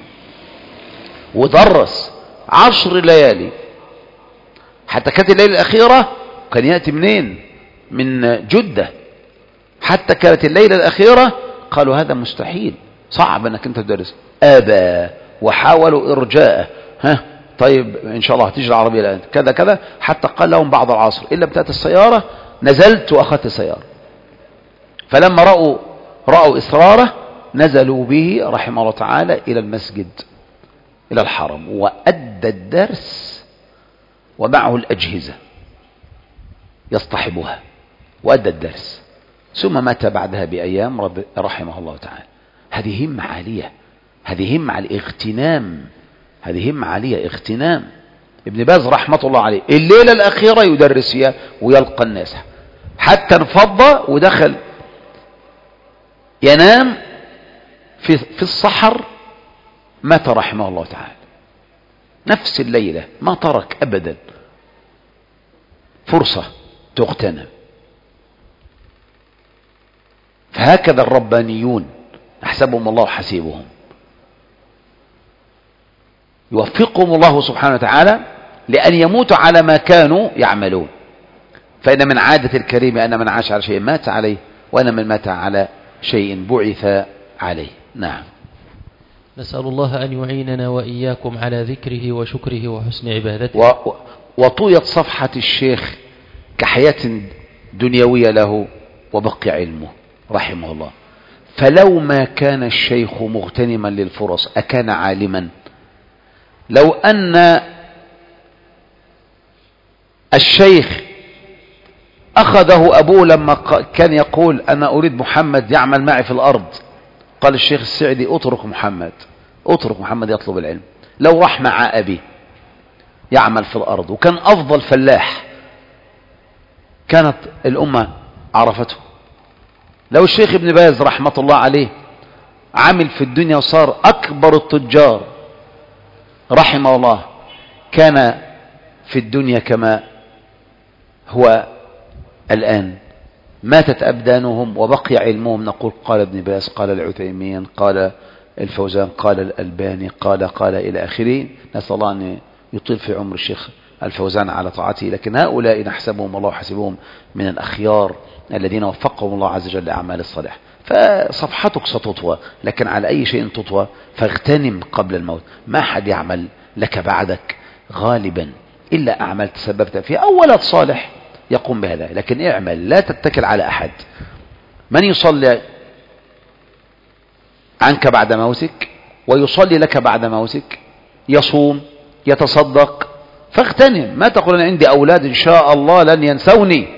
ودرس 10 ليالي، حتى كانت الليلة الأخيرة كان يأتي منين؟ من جدة. حتى كانت الليلة الأخيرة قالوا هذا مستحيل، صعب أنك أنت تدرس. أبى وحاولوا إرجاءه. طيب إن شاء الله هتيجي العربية الآن كذا كذا، حتى قال لهم بعد العصر إلا بتأتي السيارة نزلت وأخذت السيارة. فلما رأوا إصراره نزلوا به رحمه الله تعالى إلى المسجد، إلى الحرم، وأدى الدرس ومعه الأجهزة يصطحبها، وأدى الدرس، ثم مات بعدها بأيام رحمه الله تعالى. هذه همة عالية، هذه همة على الاغتنام، هذه همة عالية اغتنام. ابن باز رحمة الله عليه الليلة الأخيرة يدرس فيها ويلقى الناس، حتى انفض ودخل ينام في الصحر، مات رحمه الله تعالى نفس الليلة، ما ترك أبدا فرصة تغتنم. فهكذا الربانيون أحسبهم الله حسيبهم، يوفقهم الله سبحانه وتعالى لأن يموتوا على ما كانوا يعملون. فإن من عادة الكريم أن من عاش على شيء مات عليه، وأن من مات على شيء بعث عليه. نعم. نسأل الله أن يعيننا وإياكم على ذكره وشكره وحسن عبادته. وطويت صفحة الشيخ كحياة دنيوية له وبقي علمه رحمه الله. فلو ما كان الشيخ مغتنما للفرص أكان عالما؟ لو أن الشيخ أخذه أبوه لما كان يقول أنا أريد محمد يعمل معي في الأرض، قال الشيخ السعدي اترك محمد يطلب العلم. لو راح مع أبيه يعمل في الأرض وكان أفضل فلاح كانت الأمة عرفته. لو الشيخ ابن باز رحمة الله عليه عمل في الدنيا وصار أكبر التجار رحمه الله، كان في الدنيا كما هو الآن، ماتت أبدانهم وبقي علمهم. نقول قال ابن باز، قال العثيمين، قال الفوزان، قال الألباني، قال إلى آخره. نسأل الله أن يطيل في عمر الشيخ الفوزان على طاعته. لكن هؤلاء نحسبهم الله حسبهم من الأخيار الذين وفقهم الله عز وجل لأعمال الصالح. فصفحتك ستطوى، لكن على أي شيء تطوى فاغتنم قبل الموت. ما حد يعمل لك بعدك غالبا إلا أعمال تسببت فيها أو ولد صالح يقوم بهذا. لكن اعمل، لا تتكل على أحد. من يصلي عنك بعد موتك ويصلي لك بعد موتك، يصوم، يتصدق، فاغتنم. ما تقول أنا عندي أولاد إن شاء الله لن ينسوني.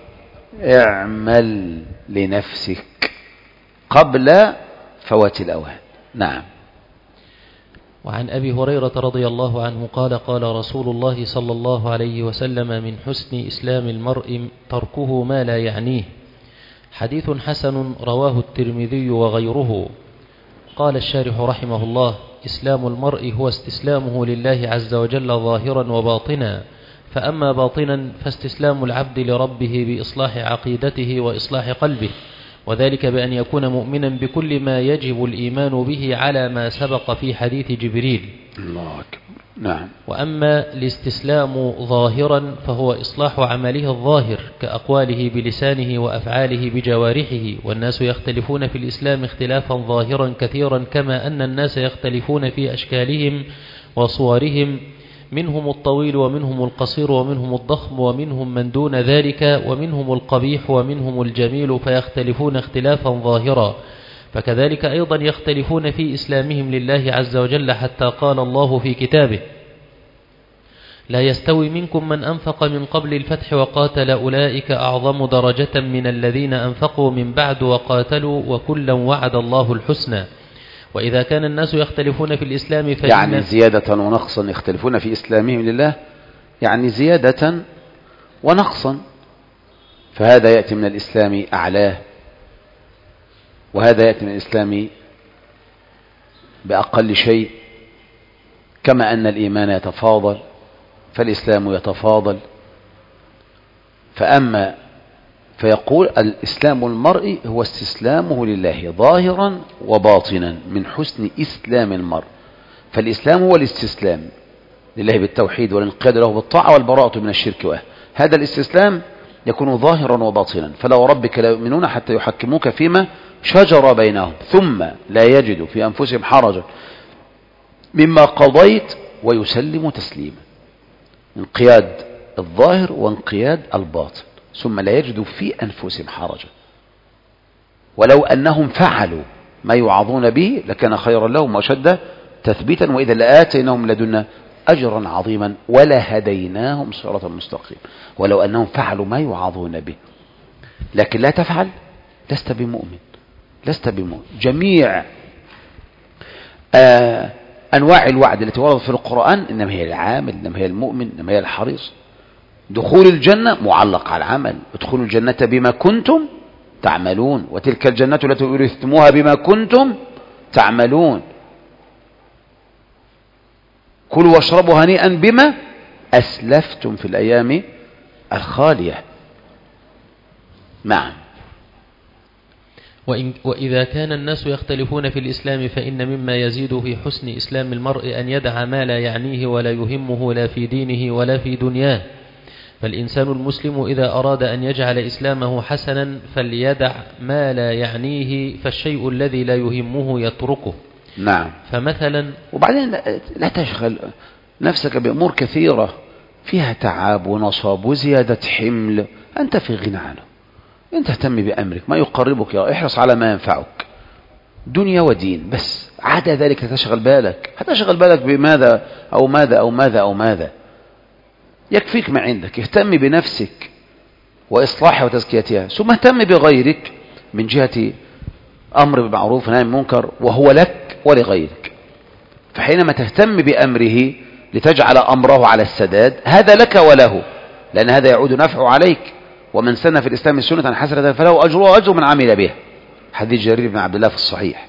اعمل لنفسك قبل فوات الأوان. نعم. وعن أبي هريرة رضي الله عنه قال قال رسول الله صلى الله عليه وسلم من حسن إسلام المرء تركه ما لا يعنيه. حديث حسن رواه الترمذي وغيره. قال الشارح رحمه الله: إسلام المرء هو استسلامه لله عز وجل ظاهرا وباطنا. فأما باطنا فاستسلام العبد لربه بإصلاح عقيدته وإصلاح قلبه، وذلك بأن يكون مؤمنا بكل ما يجب الإيمان به على ما سبق في حديث جبريل. الله أكبر. نعم. وأما الاستسلام ظاهرا فهو إصلاح عمله الظاهر كأقواله بلسانه وأفعاله بجوارحه. والناس يختلفون في الإسلام اختلافا ظاهرا كثيرا، كما أن الناس يختلفون في أشكالهم وصورهم، منهم الطويل ومنهم القصير ومنهم الضخم ومنهم من دون ذلك ومنهم القبيح ومنهم الجميل، فيختلفون اختلافا ظاهرا. فكذلك أيضا يختلفون في إسلامهم لله عز وجل، حتى قال الله في كتابه: لا يستوي منكم من أنفق من قبل الفتح وقاتل أولئك أعظم درجة من الذين أنفقوا من بعد وقاتلوا وكلا وعد الله الحسنى. وإذا كان الناس يختلفون في الإسلام يعني زيادة ونقصا، يختلفون في إسلامهم لله يعني زيادة ونقصا، فهذا يأتي من الإسلام أعلاه، وهذا يأتي من الإسلام بأقل شيء، كما أن الإيمان يتفاضل فالإسلام يتفاضل. فيقول الإسلام المرء هو استسلامه لله ظاهرا وباطنا من حسن إسلام المرء. فالإسلام هو الاستسلام لله بالتوحيد والانقياد له بالطاعة والبراءة من الشرك وأهله. هذا الاستسلام يكون ظاهرا وباطنا. فلو ربك لا يؤمنون حتى يحكموك فيما شجر بينهم ثم لا يجدوا في أنفسهم حرجا مما قضيت ويسلم تسليما. انقياد الظاهر وانقياد الباطن، ثم لا يجدوا في أنفسهم حرجا ولو أنهم فعلوا ما يوعظون به لكان خيرا لهم وشد تثبيتا، وإذا لآتيناهم لدنا أجرا عظيما ولهديناهم صراطا مستقيما. ولو أنهم فعلوا ما يوعظون به، لكن لا تفعل لست بمؤمن، لست بمؤمن. جميع أنواع الوعد التي وردت في القرآن إنما هي العامل، إنما هي المؤمن، إنما هي الحريص. دخول الجنة معلق على العمل، ادخلوا الجنة بما كنتم تعملون، وتلك الجنة التي أورثتموها بما كنتم تعملون. كلوا واشربوا هنيئا بما أسلفتم في الأيام الخالية. نعم. وإذا كان الناس يختلفون في الإسلام فإن مما يزيد في حسن إسلام المرء أن يدع ما لا يعنيه ولا يهمه لا في دينه ولا في دنياه. فالإنسان المسلم إذا أراد أن يجعل إسلامه حسنا فليدع ما لا يعنيه، فالشيء الذي لا يهمه يتركه. نعم. فمثلا وبعدين لا تشغل نفسك بأمور كثيرة فيها تعب ونصب وزيادة حمل، أنت في غنى عنه. أنت اهتم بأمرك ما يقربك، يا احرص على ما ينفعك دنيا ودين، بس عدا ذلك تشغل بالك. هتشغل بالك بماذا أو ماذا أو ماذا أو ماذا؟ يكفيك ما عندك. اهتم بنفسك وإصلاحها وتزكيتها، ثم اهتم بغيرك من جهة أمر بالمعروف ونهي عن المنكر، وهو لك ولغيرك. فحينما تهتم بأمره لتجعل أمره على السداد، هذا لك وله، لأن هذا يعود نفعه عليك. ومن سن في الإسلام سنة حسنة فله أجره وأجر من عمل به، حديث جرير بن عبد الله في الصحيح.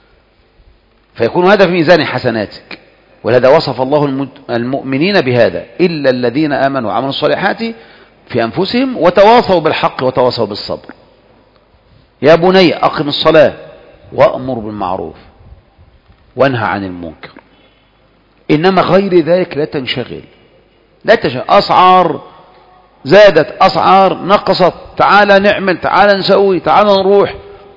فيكون هذا في ميزان حسناتك. ولهذا وصف الله المؤمنين بهذا: إلا الذين آمنوا وعملوا الصالحات في أنفسهم وتواصوا بالحق وتواصوا بالصبر. يا بني أقم الصلاة وأمر بالمعروف وانهى عن المنكر. إنما غير ذلك لا تنشغل، لا تنشغل. أسعار زادت، أسعار نقصت، تعال نعمل، تعال نسوي، تعال نروح.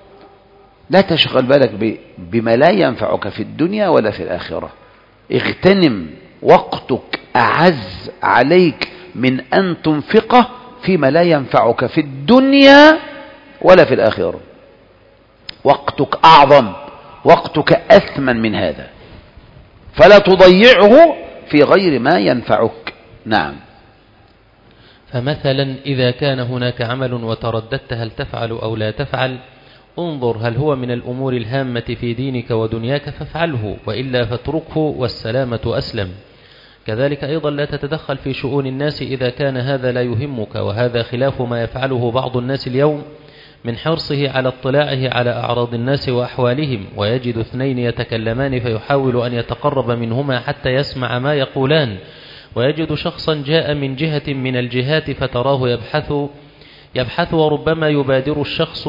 لا تشغل بالك بما لا ينفعك في الدنيا ولا في الآخرة. اغتنم وقتك، أعز عليك من أن تنفقه فيما لا ينفعك في الدنيا ولا في الآخرة. وقتك أعظم، وقتك أثمن من هذا، فلا تضيعه في غير ما ينفعك. نعم. فمثلا إذا كان هناك عمل وترددت هل تفعل أو لا تفعل، انظر هل هو من الأمور الهامة في دينك ودنياك فافعله، وإلا فاتركه والسلامة أسلم. كذلك أيضا لا تتدخل في شؤون الناس إذا كان هذا لا يهمك، وهذا خلاف ما يفعله بعض الناس اليوم من حرصه على اطلاعه على أعراض الناس وأحوالهم، ويجد اثنين يتكلمان فيحاول أن يتقرب منهما حتى يسمع ما يقولان، ويجد شخصا جاء من جهة من الجهات فتراه يبحث وربما يبادر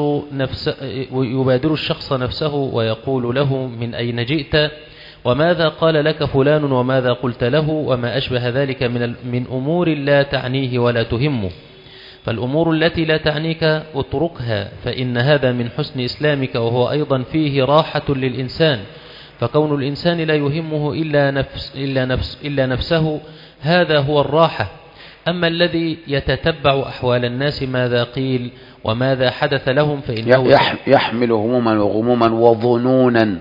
الشخص نفسه ويقول له: من أين جئت؟ وماذا قال لك فلان؟ وماذا قلت له؟ وما أشبه ذلك من أمور لا تعنيه ولا تهمه. فالأمور التي لا تعنيك اتركها، فإن هذا من حسن إسلامك، وهو أيضا فيه راحة للإنسان. فكون الإنسان لا يهمه إلا نفسه هذا هو الراحة. أما الذي يتتبع أحوال الناس ماذا قيل وماذا حدث لهم فإنه يحمل هموما وغموما وظنونا،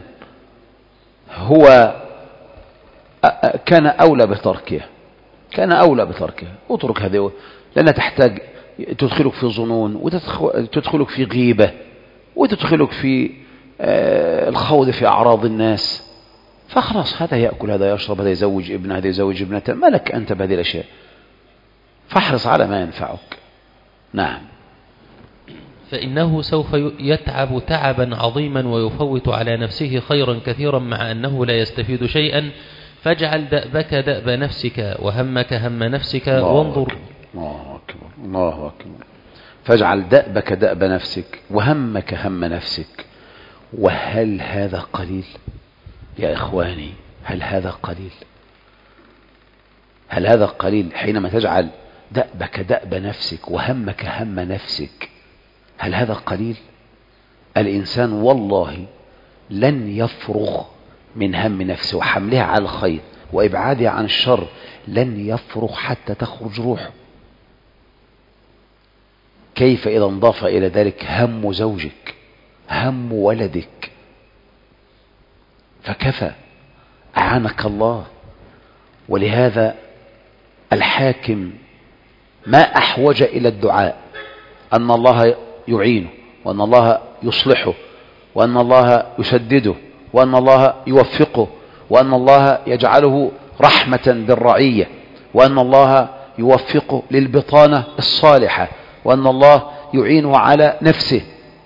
هو كان أولى بتركه، كان أولى بتركه. اترك هذه، لأنها تحتاج تدخلك في ظنون، وتدخلك في غيبة، وتدخلك في الخوض في أعراض الناس. فخلاص، هذا يأكل، هذا يشرب، هذا يزوج ابنه، هذا يزوج ابنته، ما لك أنت بهذه الأشياء. فاحرص على ما ينفعك. نعم. فإنه سوف يتعب تعبا عظيما ويفوت على نفسه خيرا كثيرا مع أنه لا يستفيد شيئا. فاجعل دأبك دأب نفسك وهمك هم نفسك وانظر. الله أكبر، الله أكبر. فاجعل دأبك دأب نفسك وهمك هم نفسك. وهل هذا قليل يا إخواني؟ هل هذا قليل؟ هل هذا قليل حينما تجعل دأبك دأب نفسك وهمك هم نفسك؟ هل هذا قليل؟ الإنسان والله لن يفرغ من هم نفسه وحملها على الخير وإبعادها عن الشر لن يفرغ حتى تخرج روحه. كيف إذا انضاف إلى ذلك هم زوجك، هم ولدك، فكفى، أعانك الله. ولهذا الحاكم ما أحوج إلى الدعاء أن الله يعينه، وأن الله يصلحه، وأن الله يسدده، وأن الله يوفقه، وأن الله يجعله رحمة بالرعية، وأن الله يوفقه للبطانة الصالحة، وأن الله يعينه على نفسه.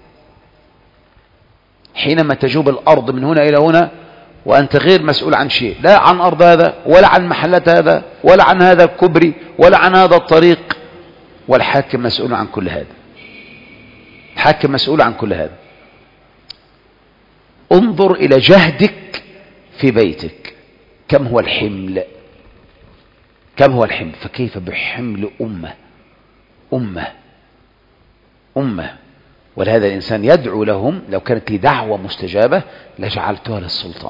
حينما تجوب الأرض من هنا إلى هنا وأنت غير مسؤول عن شيء، لا عن أرض هذا ولا عن محلات هذا ولا عن هذا الكبري ولا عن هذا الطريق، والحاكم مسؤول عن كل هذا. الحاكم مسؤول عن كل هذا. انظر إلى جهدك في بيتك، كم هو الحمل، كم هو الحمل، فكيف بحمل أمة. ولهذا الإنسان يدعو لهم، لو كانت لي دعوة مستجابة لجعلتها للسلطان.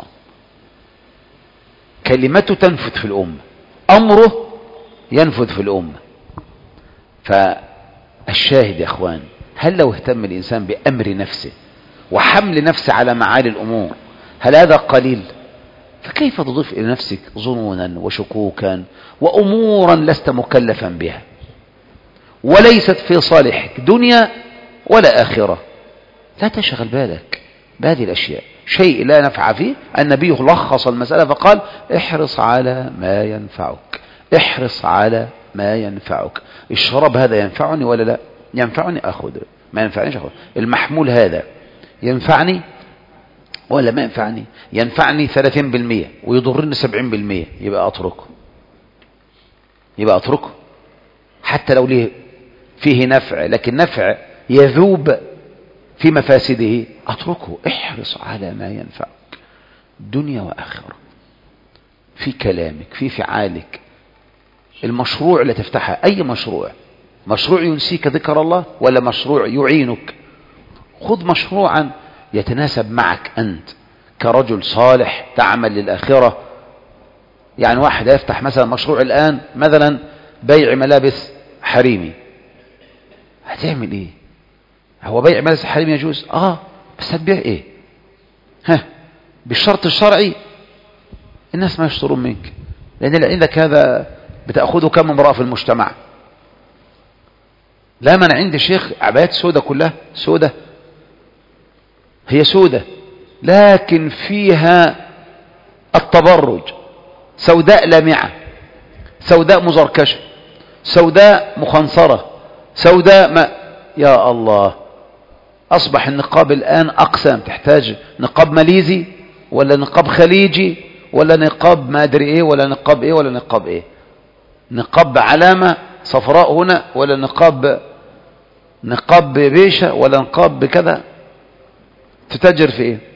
كلمته تنفذ في الأمة، أمره ينفذ في الأمة. فالشاهد يا أخوان، هل لو اهتم الإنسان بأمر نفسه وحمل نفسه على معالي الأمور هل هذا قليل؟ فكيف تضيف إلى نفسك ظنونا وشكوكا وأمورا لست مكلفا بها وليست في صالحك دنيا ولا آخرة؟ لا تشغل بالك بهذه الأشياء، شيء لا نفع فيه. النبي لخص المسألة فقال احرص على ما ينفعك، احرص على ما ينفعك. الشراب هذا ينفعني ولا لا؟ ينفعني أخذ، ما ينفعنيش أخذ. المحمول هذا ينفعني ولا ما ينفعني؟ ينفعني 30% ويضرني 70%، يبقى أتركه حتى لو ليه فيه نفع، لكن نفع يذوب في مفاسده، أتركه. احرص على ما ينفعك دنيا وآخرة، في كلامك، في فعالك. المشروع اللي تفتحها، أي مشروع ينسيك ذكر الله ولا مشروع يعينك؟ خذ مشروعا يتناسب معك أنت كرجل صالح تعمل للآخرة. يعني واحد يفتح مثلا مشروع الآن مثلا بيع ملابس حريمي، هتعمل ايه؟ هو بيع ملابس حريمي يجوز؟ بس هتبيع ايه؟ بالشرط الشرعي الناس ما يشترون منك، لأن اللي عندك هذا بتأخذه كم امرأة في المجتمع. لا، من عند الشيخ عبايات سودة، كلها سودة، هي سودة لكن فيها التبرج، سوداء لامعة، سوداء مزركشة، سوداء مخنصرة، سوداء ما يا الله. أصبح النقاب الآن أقسام، تحتاج نقاب ماليزي ولا نقاب خليجي ولا نقاب ما أدري إيه ولا نقاب إيه ولا نقاب إيه، نقاب علامة صفراء هنا ولا نقاب بيشة ولا نقاب بكذا. تتاجر في إيه؟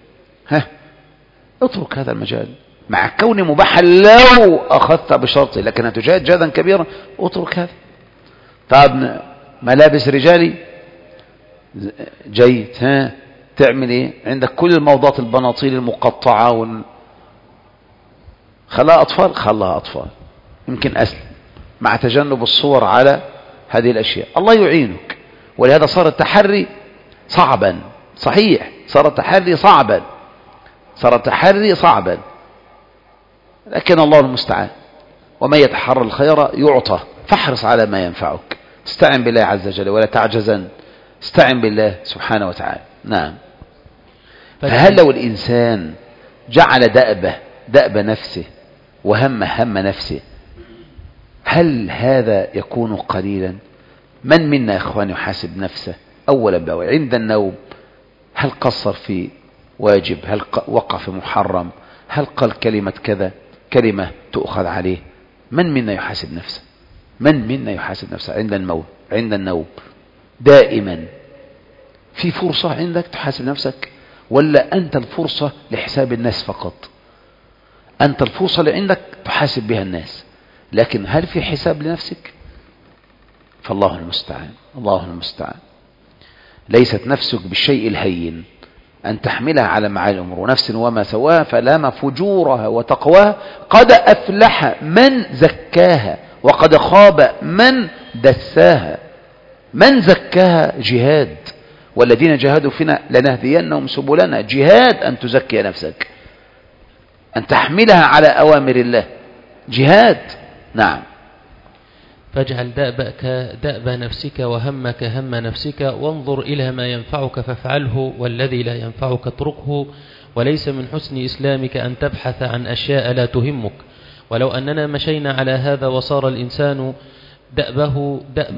اترك هذا المجال مع كون مباحا لو أخذت بشرطه، لكن تجاهد جهدا كبيرا، اترك هذا. طب ملابس رجالي جيد، تعمل ايه؟ عندك كل الموضات، البناطيل المقطعة خلاها أطفال يمكن أسلم، مع تجنب الصور على هذه الأشياء. الله يعينك. ولهذا صار التحري صعبا، صحيح، صار التحري صعبا، لكن الله المستعان. ومن يتحرى الخير يعطى، فاحرص على ما ينفعك، استعن بالله عز وجل ولا تعجزن، استعن بالله سبحانه وتعالى. نعم. فهل لو الإنسان جعل دأب نفسه وهم نفسه، هل هذا يكون قليلا؟ من منا يا إخواني يحاسب نفسه أولا بأول عند النوم؟ هل قصر في واجب؟ هل وقع في محرم؟ هل قال كلمة كذا، كلمة تؤخذ عليه؟ من منا يحاسب نفسه عند النوم دائما؟ في فرصة عندك تحاسب نفسك، ولا أنت الفرصة لحساب الناس فقط؟ أنت الفرصة اللي عندك تحاسب بها الناس، لكن هل في حساب لنفسك؟ فالله المستعان. ليست نفسك بالشيء الهين أن تحملها على معالي الأمور. ونفس وما سواها فلام فجورها وتقواها قد أفلح من زكاها وقد خاب من دساها. من زكاها جهاد، والذين جاهدوا فينا لنهدينهم سبلنا. جهاد أن تزكي نفسك، أن تحملها على أوامر الله، جهاد. نعم. فاجعل دأبك دأب نفسك وهمك هم نفسك، وانظر إلى ما ينفعك فافعله، والذي لا ينفعك اتركه. وليس من حسن إسلامك أن تبحث عن أشياء لا تهمك. ولو أننا مشينا على هذا وصار الإنسان دأبه دأب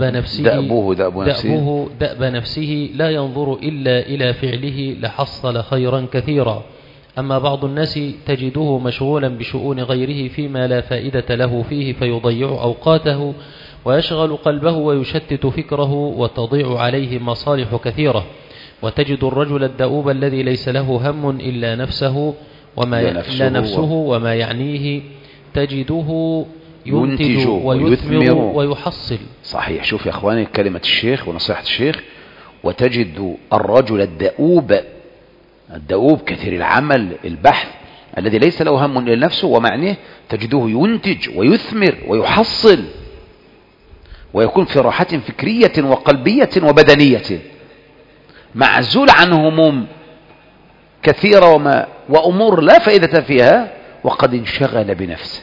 نفسه لا ينظر إلا إلى فعله لحصل خيرا كثيرا. أما بعض الناس تجده مشغولا بشؤون غيره فيما لا فائدة له فيه، فيضيع أوقاته ويشغل قلبه ويشتت فكره، وتضيع عليه مصالح كثيرة. وتجد الرجل الدؤوب الذي ليس له هم إلا نفسه وما يعنيه، تجده ينتج ويثمر ويحصل. صحيح. شوف يا أخواني كلمة الشيخ ونصيحة الشيخ: وتجد الرجل الدؤوب كثير العمل البحث الذي ليس له هم إلا نفسه ومعنيه، تجده ينتج ويثمر ويحصل، ويكون في راحة فكرية وقلبية وبدنية، معزول عن هموم كثيرة وأمور لا فائدة فيها، وقد انشغل بنفسه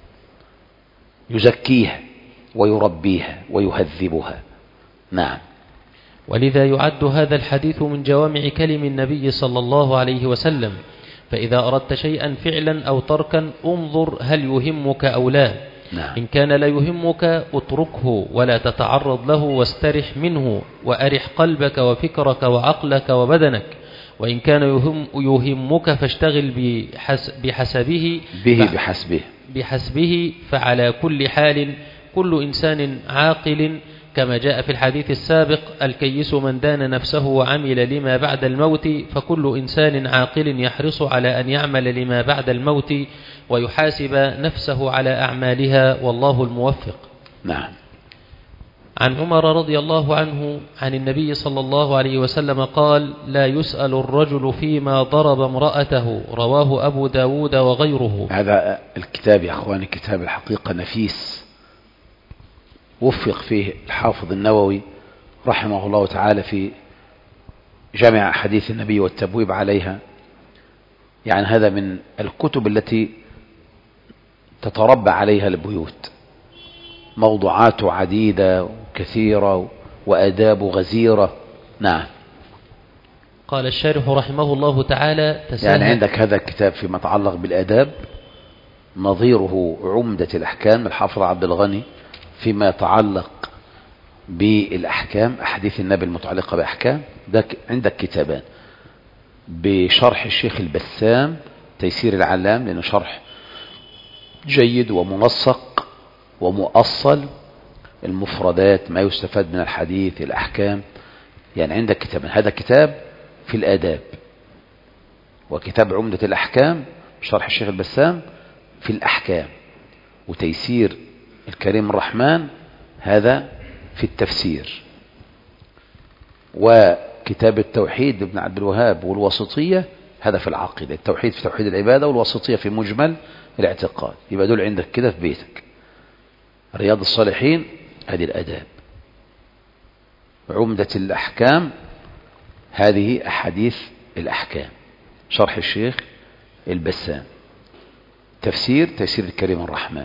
يزكيها ويربيها ويهذبها. نعم. ولذا يعد هذا الحديث من جوامع كلم النبي صلى الله عليه وسلم. فإذا أردت شيئا فعلا أو تركا انظر هل يهمك أو لا. نعم. إن كان لا يهمك اتركه ولا تتعرض له، واسترح منه وأرح قلبك وفكرك وعقلك وبدنك. وإن كان يهمك فاشتغل بحسبه. فعلى كل حال كل إنسان عاقل، كما جاء في الحديث السابق: الكيس من دان نفسه وعمل لما بعد الموت. فكل إنسان عاقل يحرص على أن يعمل لما بعد الموت ويحاسب نفسه على أعمالها، والله الموفق. نعم. عن عمر رضي الله عنه عن النبي صلى الله عليه وسلم قال: لا يسأل الرجل فيما ضرب امرأته. رواه أبو داود وغيره. هذا الكتاب يا أخواني كتاب الحقيقة نفيس، وفق فيه الحافظ النووي رحمه الله تعالى في جمع حديث النبي والتبويب عليها. يعني هذا من الكتب التي تتربى عليها البيوت، موضوعات عديدة وكثيرة وآداب غزيرة. نعم. قال الشارح رحمه الله تعالى: يعني عندك هذا الكتاب فيما يتعلق بالآداب، نظيره عمدة الأحكام الحافظ عبد الغني فيما يتعلق بالأحكام، أحاديث النبي المتعلقة بأحكام. ده عندك كتابان بشرح الشيخ البسام تيسير العلام، لأنه شرح جيد ومنسق ومؤصل، المفردات، ما يستفاد من الحديث، الأحكام. يعني عندك كتابان: هذا كتاب في الآداب، وكتاب عمدة الأحكام شرح الشيخ البسام في الأحكام، وتيسير الكريم الرحمن هذا في التفسير، وكتاب التوحيد لابن عبد الوهاب والوسطية هذا في العقيدة. التوحيد في توحيد العبادة، والوسطية في مجمل الاعتقاد. يبقى دول عندك كده في بيتك. رياض الصالحين هذه الآداب، عمدة الأحكام هذه أحاديث الأحكام شرح الشيخ البسام، تيسير الكريم الرحمن،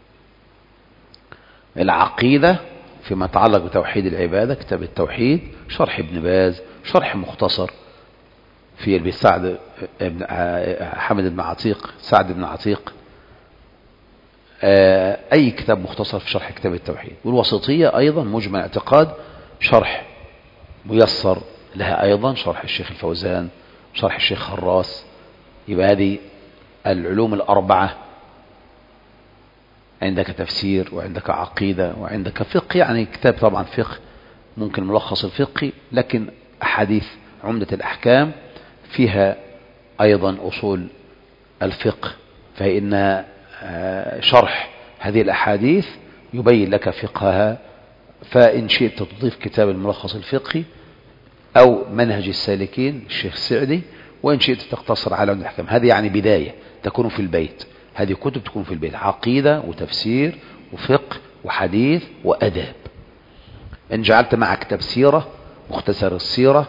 العقيدة فيما يتعلق بتوحيد العبادة كتاب التوحيد شرح ابن باز، شرح مختصر في سعد بن حمد بن عتيق، سعد بن عتيق، أي كتاب مختصر في شرح كتاب التوحيد. والوسطية أيضا مجمل اعتقاد شرح ميسر لها، أيضا شرح الشيخ الفوزان، شرح الشيخ خراس. يبقى هذه العلوم الأربعة، عندك تفسير وعندك عقيدة وعندك فقه، يعني كتاب طبعا فقه ممكن ملخص الفقه، لكن أحاديث عمدة الأحكام فيها أيضا أصول الفقه، فإن شرح هذه الأحاديث يبين لك فقهها. فإن شئت تضيف كتاب الملخص الفقهي أو منهج السالكين الشيخ السعدي، وإن شئت تقتصر على الأحكام. هذه يعني بداية تكون في البيت، هذه كتب تكون في البيت، عقيدة وتفسير وفقه وحديث وأداب. إن جعلت معك كتاب سيرة، مختصر السيرة،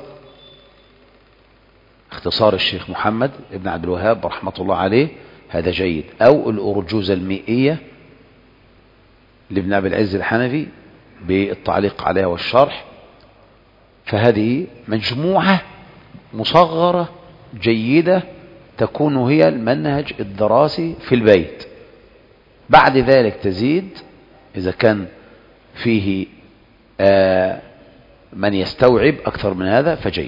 اختصار الشيخ محمد ابن عبد الوهاب رحمة الله عليه، هذا جيد، أو الأرجوزة المئية لابن أبي العز الحنفي بالتعليق عليها والشرح. فهذه مجموعة مصغرة جيدة تكون هي المنهج الدراسي في البيت. بعد ذلك تزيد إذا كان فيه من يستوعب أكثر من هذا فجيد.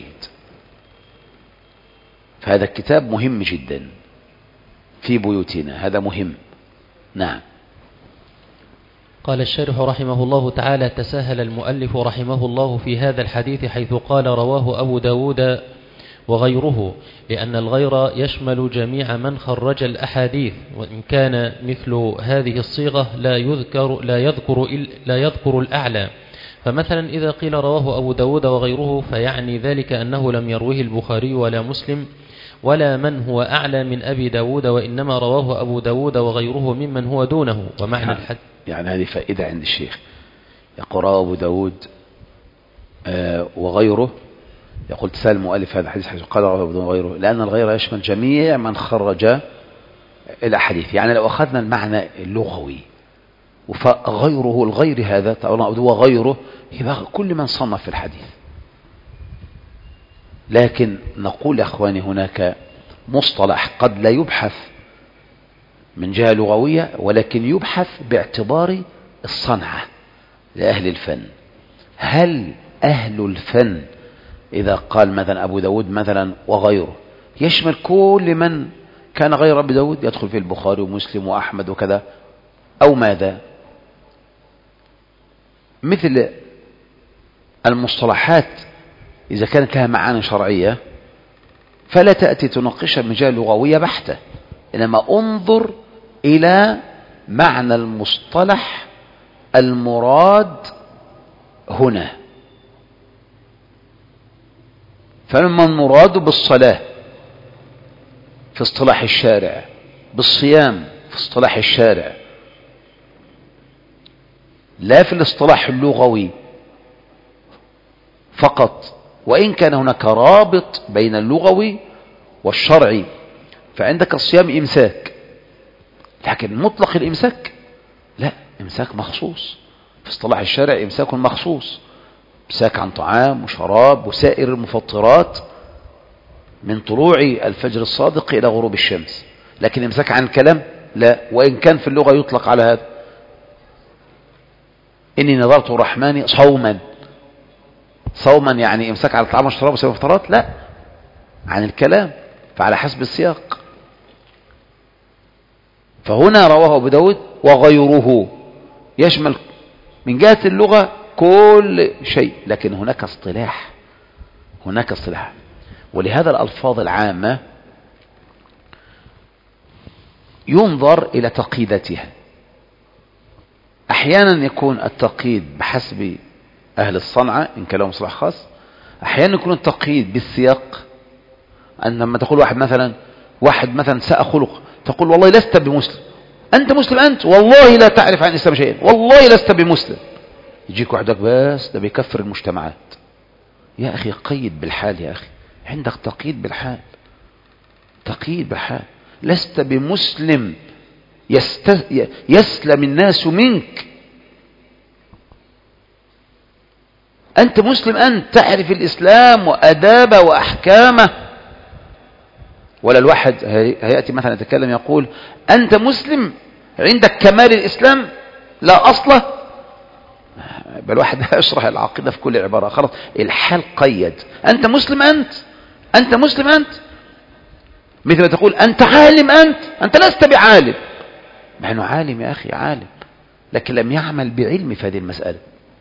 فهذا الكتاب مهم جدا في بيوتنا، هذا مهم. نعم. قال الشارح رحمه الله تعالى: تساهل المؤلف رحمه الله في هذا الحديث حيث قال رواه أبو داود وغيره، لأن الغير يشمل جميع من خرج الأحاديث، وإن كان مثل هذه الصيغة لا يذكر الأعلى. فمثلا إذا قيل رواه أبو داود وغيره فيعني ذلك أنه لم يروه البخاري ولا مسلم ولا من هو أعلى من أبي داود، وإنما رواه أبو داود وغيره ممن هو دونه. ومعنى الحديث يعني هذه فائدة عند الشيخ، يقول رواه أبو داود وغيره، يقول تساهل المؤلف هذا الحديث حيث قال رواه أبو داود وغيره، لأن الغير يشمل جميع من خرج الأحاديث. يعني لو أخذنا المعنى اللغوي فغيره، الغير هذا وغيره يبقى كل من صنف الحديث. لكن نقول يا أخواني هناك مصطلح قد لا يبحث من جهة لغوية، ولكن يبحث باعتبار الصنعة لأهل الفن. هل أهل الفن إذا قال مثلا أبو داود مثلا وغيره يشمل كل من كان غير أبو داود، يدخل في البخاري ومسلم وأحمد وكذا، أو ماذا؟ مثل المصطلحات إذا كانت لها معاني شرعية فلا تأتي تناقشها من جهة لغوية بحتة، إنما انظر إلى معنى المصطلح المراد هنا. فلما المراد بالصلاة في اصطلاح الشارع، بالصيام في اصطلاح الشارع، لا في الاصطلاح اللغوي فقط، وإن كان هناك رابط بين اللغوي والشرعي. فعندك الصيام إمساك، لكن مطلق الإمساك لا، إمساك مخصوص في اصطلاح الشارع، إمساك مخصوص، إمساك عن طعام وشراب وسائر المفطرات من طلوع الفجر الصادق إلى غروب الشمس. لكن إمساك عن الكلام لا، وإن كان في اللغة يطلق على هذا. إني نظرت الرحمن صوما، صوما يعني إمساك على الطعام والشراب وسائر المفطرات، لا، عن الكلام، فعلى حسب السياق. فهنا رواه أبو داود وغيره يشمل من جهة اللغة كل شيء، لكن هناك اصطلاح، هناك اصطلاح. ولهذا الألفاظ العامة ينظر إلى تقييداتها. أحيانا يكون التقييد بحسب أهل الصنعة إن كان لهم مصطلح خاص، أحيانا يكون التقييد بالسياق. أن لما تقول واحد مثلا ساء خلق، تقول والله لست بمسلم، أنت مسلم أنت، والله لا تعرف عن الإسلام شيئا، والله لست بمسلم. يجيك واحدك بس ده بيكفر المجتمعات. يا أخي قيد بالحال، يا أخي عندك تقييد بالحال، تقييد بالحال. لست بمسلم يسلم الناس منك، أنت مسلم، أنت تعرف الإسلام وأدابه وأحكامه. ولا الواحد هيأتي مثلا يتكلم يقول أنت مسلم عندك كمال الإسلام لا أصله. بل الواحد يشرح العقيدة في كل عبارة، خلاص الحال قيد. أنت مسلم أنت مسلم أنت، مثل ما تقول أنت عالم أنت لست بعالم، مع أنه عالم يا أخي، عالم، لكن لم يعمل بعلم في هذه المسألة.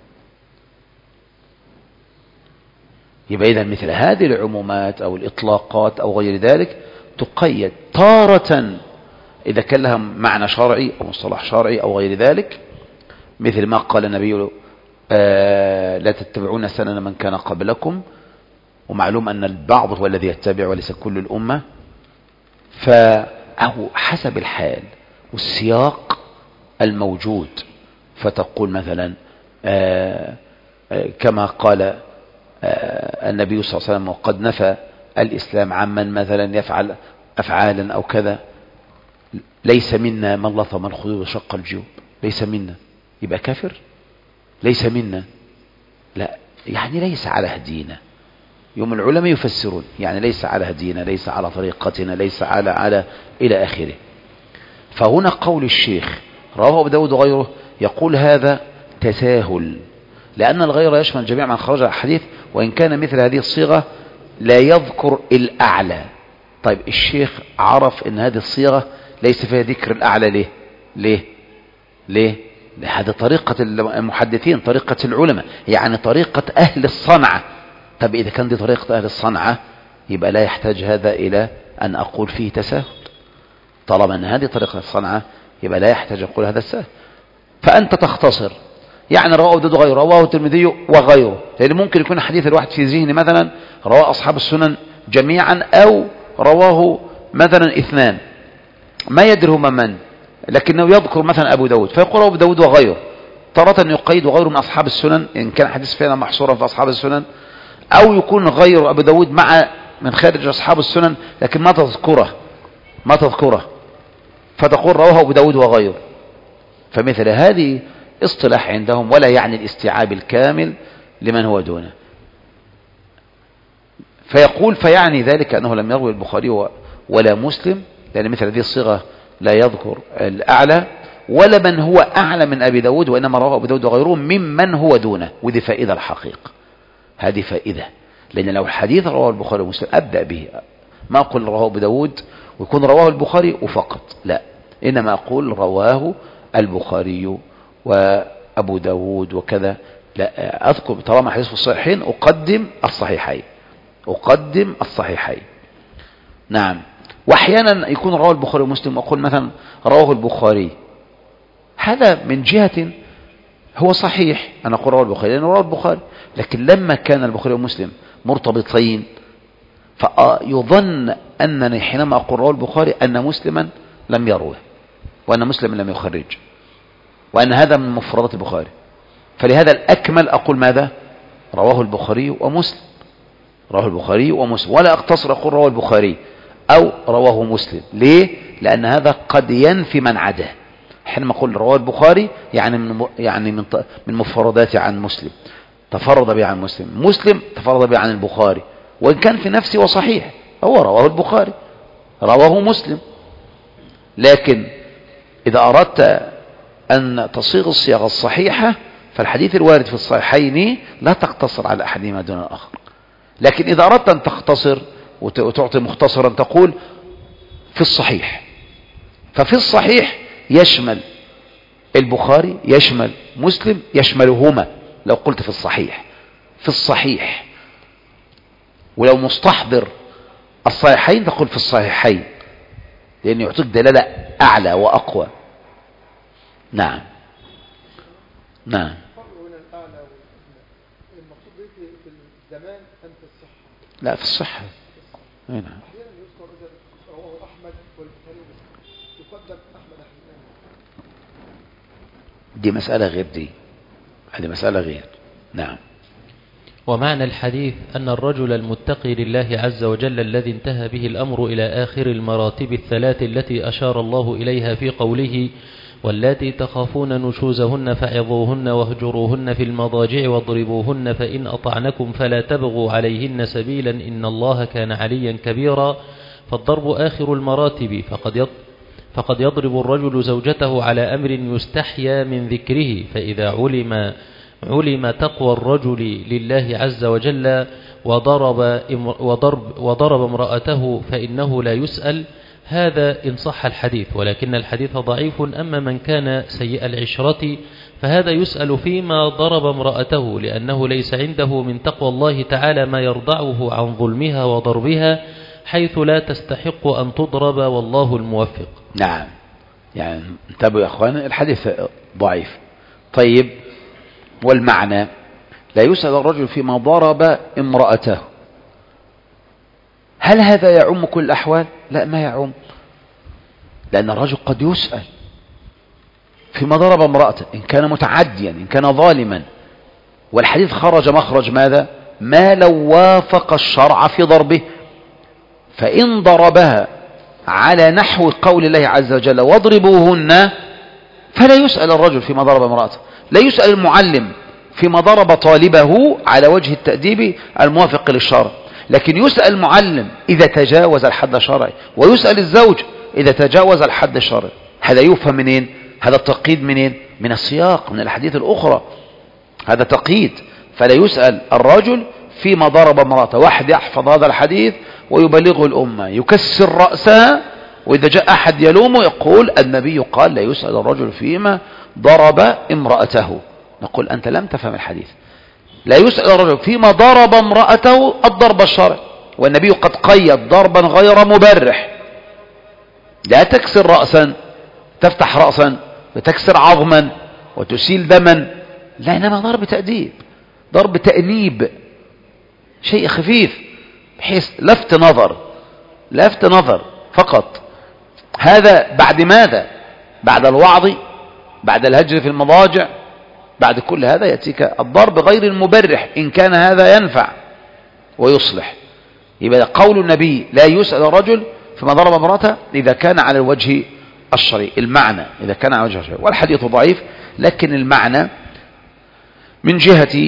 يبقى إذا مثل هذه العمومات أو الإطلاقات أو غير ذلك تقيد تارة إذا كان لها معنى شرعي أو مصطلح شرعي أو غير ذلك، مثل ما قال النبي لا تتبعون سنن من كان قبلكم ومعلوم أن البعض هو الذي يتبع وليس كل الأمة، فأو حسب الحال والسياق الموجود. فتقول مثلا كما قال النبي صلى الله عليه وسلم: وقد نفى الإسلام عمن مثلا يفعل أفعالا أو كذا، ليس منا من لطم الخدود وشق الجيوب. ليس منا يبقى كافر؟ ليس منا لا، يعني ليس على هدينا. يوم العلماء يفسرون يعني ليس على هدينا، ليس على طريقتنا، ليس على إلى آخره. فهنا قول الشيخ رواه أبو داود وغيره يقول هذا تساهل، لأن الغير يشمل جميع من خرج الحديث، وإن كان مثل هذه الصيغة لا يذكر الأعلى. طيب الشيخ عرف أن هذه الصيغة ليس فيها ذكر الأعلى، ليه؟ هذه طريقة المحدثين، طريقة العلماء، يعني طريقة أهل الصنعة. طب إذا كان دي طريقة أهل الصنعة يبقى لا يحتاج هذا إلى أن أقول فيه تساهل. طالما أن هذه طريقة الصنعة يبقى لا يحتاج أقول هذا السهل. فأنت تختصر، يعني رواه أبو غيره، رواه الترمذي وغيره، لأن ممكن يكون حديث الواحد في ذهنه مثلا رواه أصحاب السنن جميعا، أو رواه مثلا اثنان ما يدري هما من، لكنه يذكر مثلا أبو داود فيقول أبو داود وغيره. تارة يقيد وغيره من أصحاب السنن إن كان حديث فعلا محصورا في أصحاب السنن، أو يكون غير أبو داود من خارج أصحاب السنن لكن ما تذكره فتقول رواه أبو داود وغيره. فمثل هذه اصطلاح عندهم، ولا يعني الاستيعاب الكامل لمن هو دونه. فيقول فيعني ذلك أنه لم يروي البخاري ولا مسلم، لأن مثل هذه الصيغة لا يذكر الأعلى ولا من هو أعلى من أبي داود، وإنما رواه أبو داود وغيره ممن هو دونه. ودي فائدة الحقيقة، هذه فائدة، لأن لو الحديث رواه البخاري ومسلم أبدأ به، ما أقول رواه أبو داود ويكون رواه البخاري وفقط، لا، إنما أقول رواه البخاري وأبو داود وكذا. لا، أذكر طالما حديث في الصحيحين أقدم الصحيحين. نعم. وأحيانا يكون رواه البخاري ومسلم وأقول مثلا رواه البخاري، هذا من جهة هو صحيح، أنا أقول رواه البخاري لأنه رواه البخاري، لكن لما كان البخاري ومسلم مرتبطين فيظن أنني حينما أقول رواه البخاري أن مسلما لم يروه، وأن مسلم لم يخرج، وأن هذا من مفردات البخاري. فلهذا الأكمل أقول ماذا؟ رواه البخاري ومسلم، ولا أقتصر أقول رواه البخاري أو رواه مسلم. ليه؟ لأن هذا قد ينفي من عداه. حينما أقول رواه البخاري يعني من مفردات عن مسلم، تفرد به عن مسلم تفرد به عن البخاري، وإن كان في نفسه وصحيح، هو رواه البخاري رواه مسلم. لكن إذا أردت أن تصيغ الصياغة الصحيحة فالحديث الوارد في الصحيحين لا تقتصر على أحدهما دون الآخر. لكن إذا أردت أن تختصر وتعطي مختصرا تقول في الصحيح، ففي الصحيح يشمل البخاري يشمل مسلم يشملهما. لو قلت في الصحيح، ولو مستحضر الصحيحين تقول في الصحيحين، لأنه يعطيك دلالة أعلى وأقوى. نعم. لا، في الصحة. نعم. دي مسألة غير هذه مسألة غير. نعم. ومعنى الحديث أن الرجل المتقي لله عز وجل الذي انتهى به الأمر إلى آخر المراتب الثلاث التي أشار الله إليها في قوله: واللاتي تخافون نشوزهن فعظوهن واهجروهن في المضاجع واضربوهن فإن أطعنكم فلا تبغوا عليهن سبيلا إن الله كان عليا كبيرا. فالضرب آخر المراتب، فقد يضرب الرجل زوجته على أمر يستحيا من ذكره، فإذا علم تقوى الرجل لله عز وجل وضرب امرأته فإنه لا يسأل. هذا إن صح الحديث، ولكن الحديث ضعيف. أما من كان سيء العشرة فهذا يسأل فيما ضرب امرأته، لأنه ليس عنده من تقوى الله تعالى ما يرضعه عن ظلمها وضربها، حيث لا تستحق أن تضرب، والله الموفق. نعم. يعني انتبهوا يا أخوان، الحديث ضعيف. طيب، والمعنى لا يسأل الرجل فيما ضرب امرأته، هل هذا يعم كل الأحوال؟ لا، ما يعم، لأن الرجل قد يسأل فيما ضرب امرأته إن كان متعديا، إن كان ظالما، والحديث خرج مخرج ماذا؟ ما لو وافق الشرع في ضربه. فإن ضربها على نحو قول الله عز وجل واضربوهن، فلا يسأل الرجل فيما ضرب امرأته، لا يسأل المعلم فيما ضرب طالبه على وجه التأديب الموافق للشرع، لكن يسأل المعلم إذا تجاوز الحد الشرعي، ويسأل الزوج إذا تجاوز الحد الشرعي. هذا يفهم منين؟ هذا التقييد منين؟ من السياق، من الحديث الأخرى، هذا تقييد. فلا يسأل الرجل فيما ضرب امرأته. واحد يحفظ هذا الحديث ويبلغه الأمة يكسر رأسها، وإذا جاء أحد يلومه يقول النبي قال لا يسأل الرجل فيما ضرب امرأته. نقول أنت لم تفهم الحديث. لا يسأل الرجل فيما ضرب امرأته الضرب الشرعي، والنبي قد قيد ضربا غير مبرح. لا تكسر رأسا، تفتح رأسا وتكسر عظما وتسيل دما، لا، إنما ضرب تأديب، ضرب تأنيب، شيء خفيف بحيث لفت نظر فقط. هذا بعد ماذا؟ بعد الوعظ، بعد الهجر في المضاجع، بعد كل هذا يأتيك الضرب غير المبرح إن كان هذا ينفع ويصلح. يبقى قول النبي لا يسأل الرجل فيما ضرب امرأته إذا كان على الوجه الشرعي، المعنى إذا كان على الوجه الشرعي. والحديث ضعيف، لكن المعنى من جهة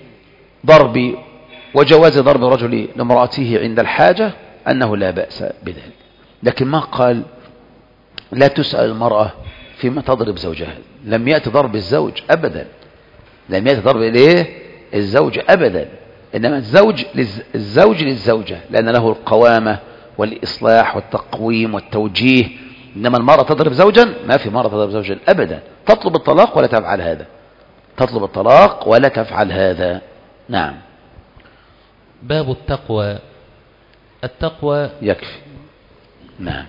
ضرب وجواز ضرب الرجل لامرأته عند الحاجة أنه لا بأس بذلك، لكن ما قال لا تسأل المرأة فيما تضرب زوجها. لم يأتي ضرب الزوج أبدا، لم يأتي ضرب الزوج أبدا، إنما الزوج للزوجة، لأن له القوامة والإصلاح والتقويم والتوجيه. إنما المرأة تضرب زوجا، ما في مرأة تضرب زوجا أبدا. تطلب الطلاق ولا تفعل هذا، تطلب الطلاق ولا تفعل هذا. نعم. باب التقوى يكفي. نعم.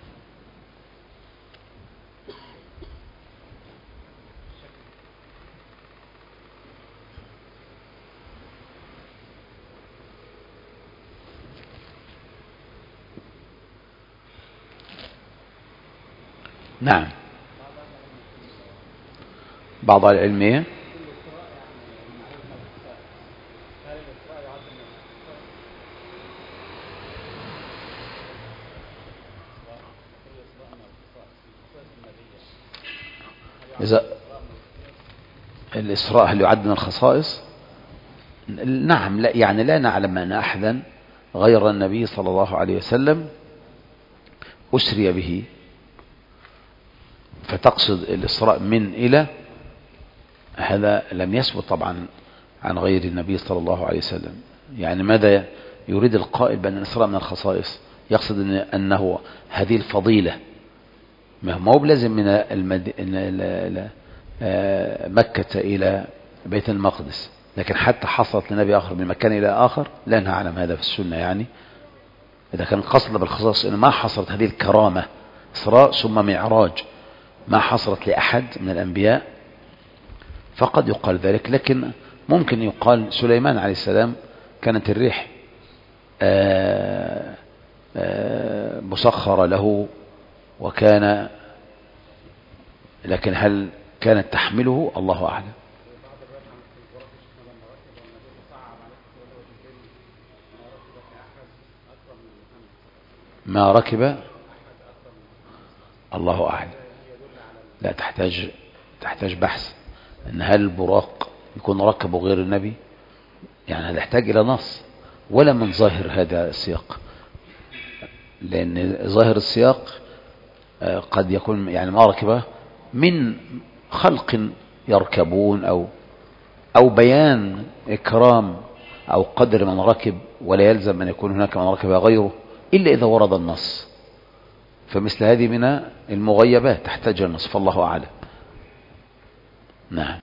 نعم. بعض العلمية إذا الإسراء هل يعد من الخصائص؟ نعم. لا، يعني لا نعلم أن أحدا غير النبي صلى الله عليه وسلم أسري به، فتقصد الإسراء من إلى، هذا لم يثبت طبعا عن غير النبي صلى الله عليه وسلم. يعني ماذا يريد القائل بأن الإسراء من الخصائص؟ يقصد أنه هذه الفضيلة ما هو بلازم من مكة إلى بيت المقدس، لكن حتى حصلت لنبي آخر من مكان إلى آخر لا نعلم هذا في السنة. يعني إذا كان قصد بالخصائص إن ما حصلت هذه الكرامة إسراء ثم معراج، ما حصلت لأحد من الأنبياء، فقد يقال ذلك. لكن ممكن يقال سليمان عليه السلام كانت الريح مسخرة له وكان، لكن هل كانت تحمله؟ الله أعلم. ما ركب الله أعلم. لا، تحتاج بحث ان هل البراق يكون ركبه غير النبي، يعني هذا يحتاج الى نص ولا من ظاهر هذا السياق، لان ظاهر السياق قد يكون يعني ما ركبه من خلق يركبون او بيان اكرام او قدر من ركب، ولا يلزم ان يكون هناك من ركب غيره الا اذا ورد النص. فمثل هذه من المغيبات تحتاج النص، فالله اعلم. نعم.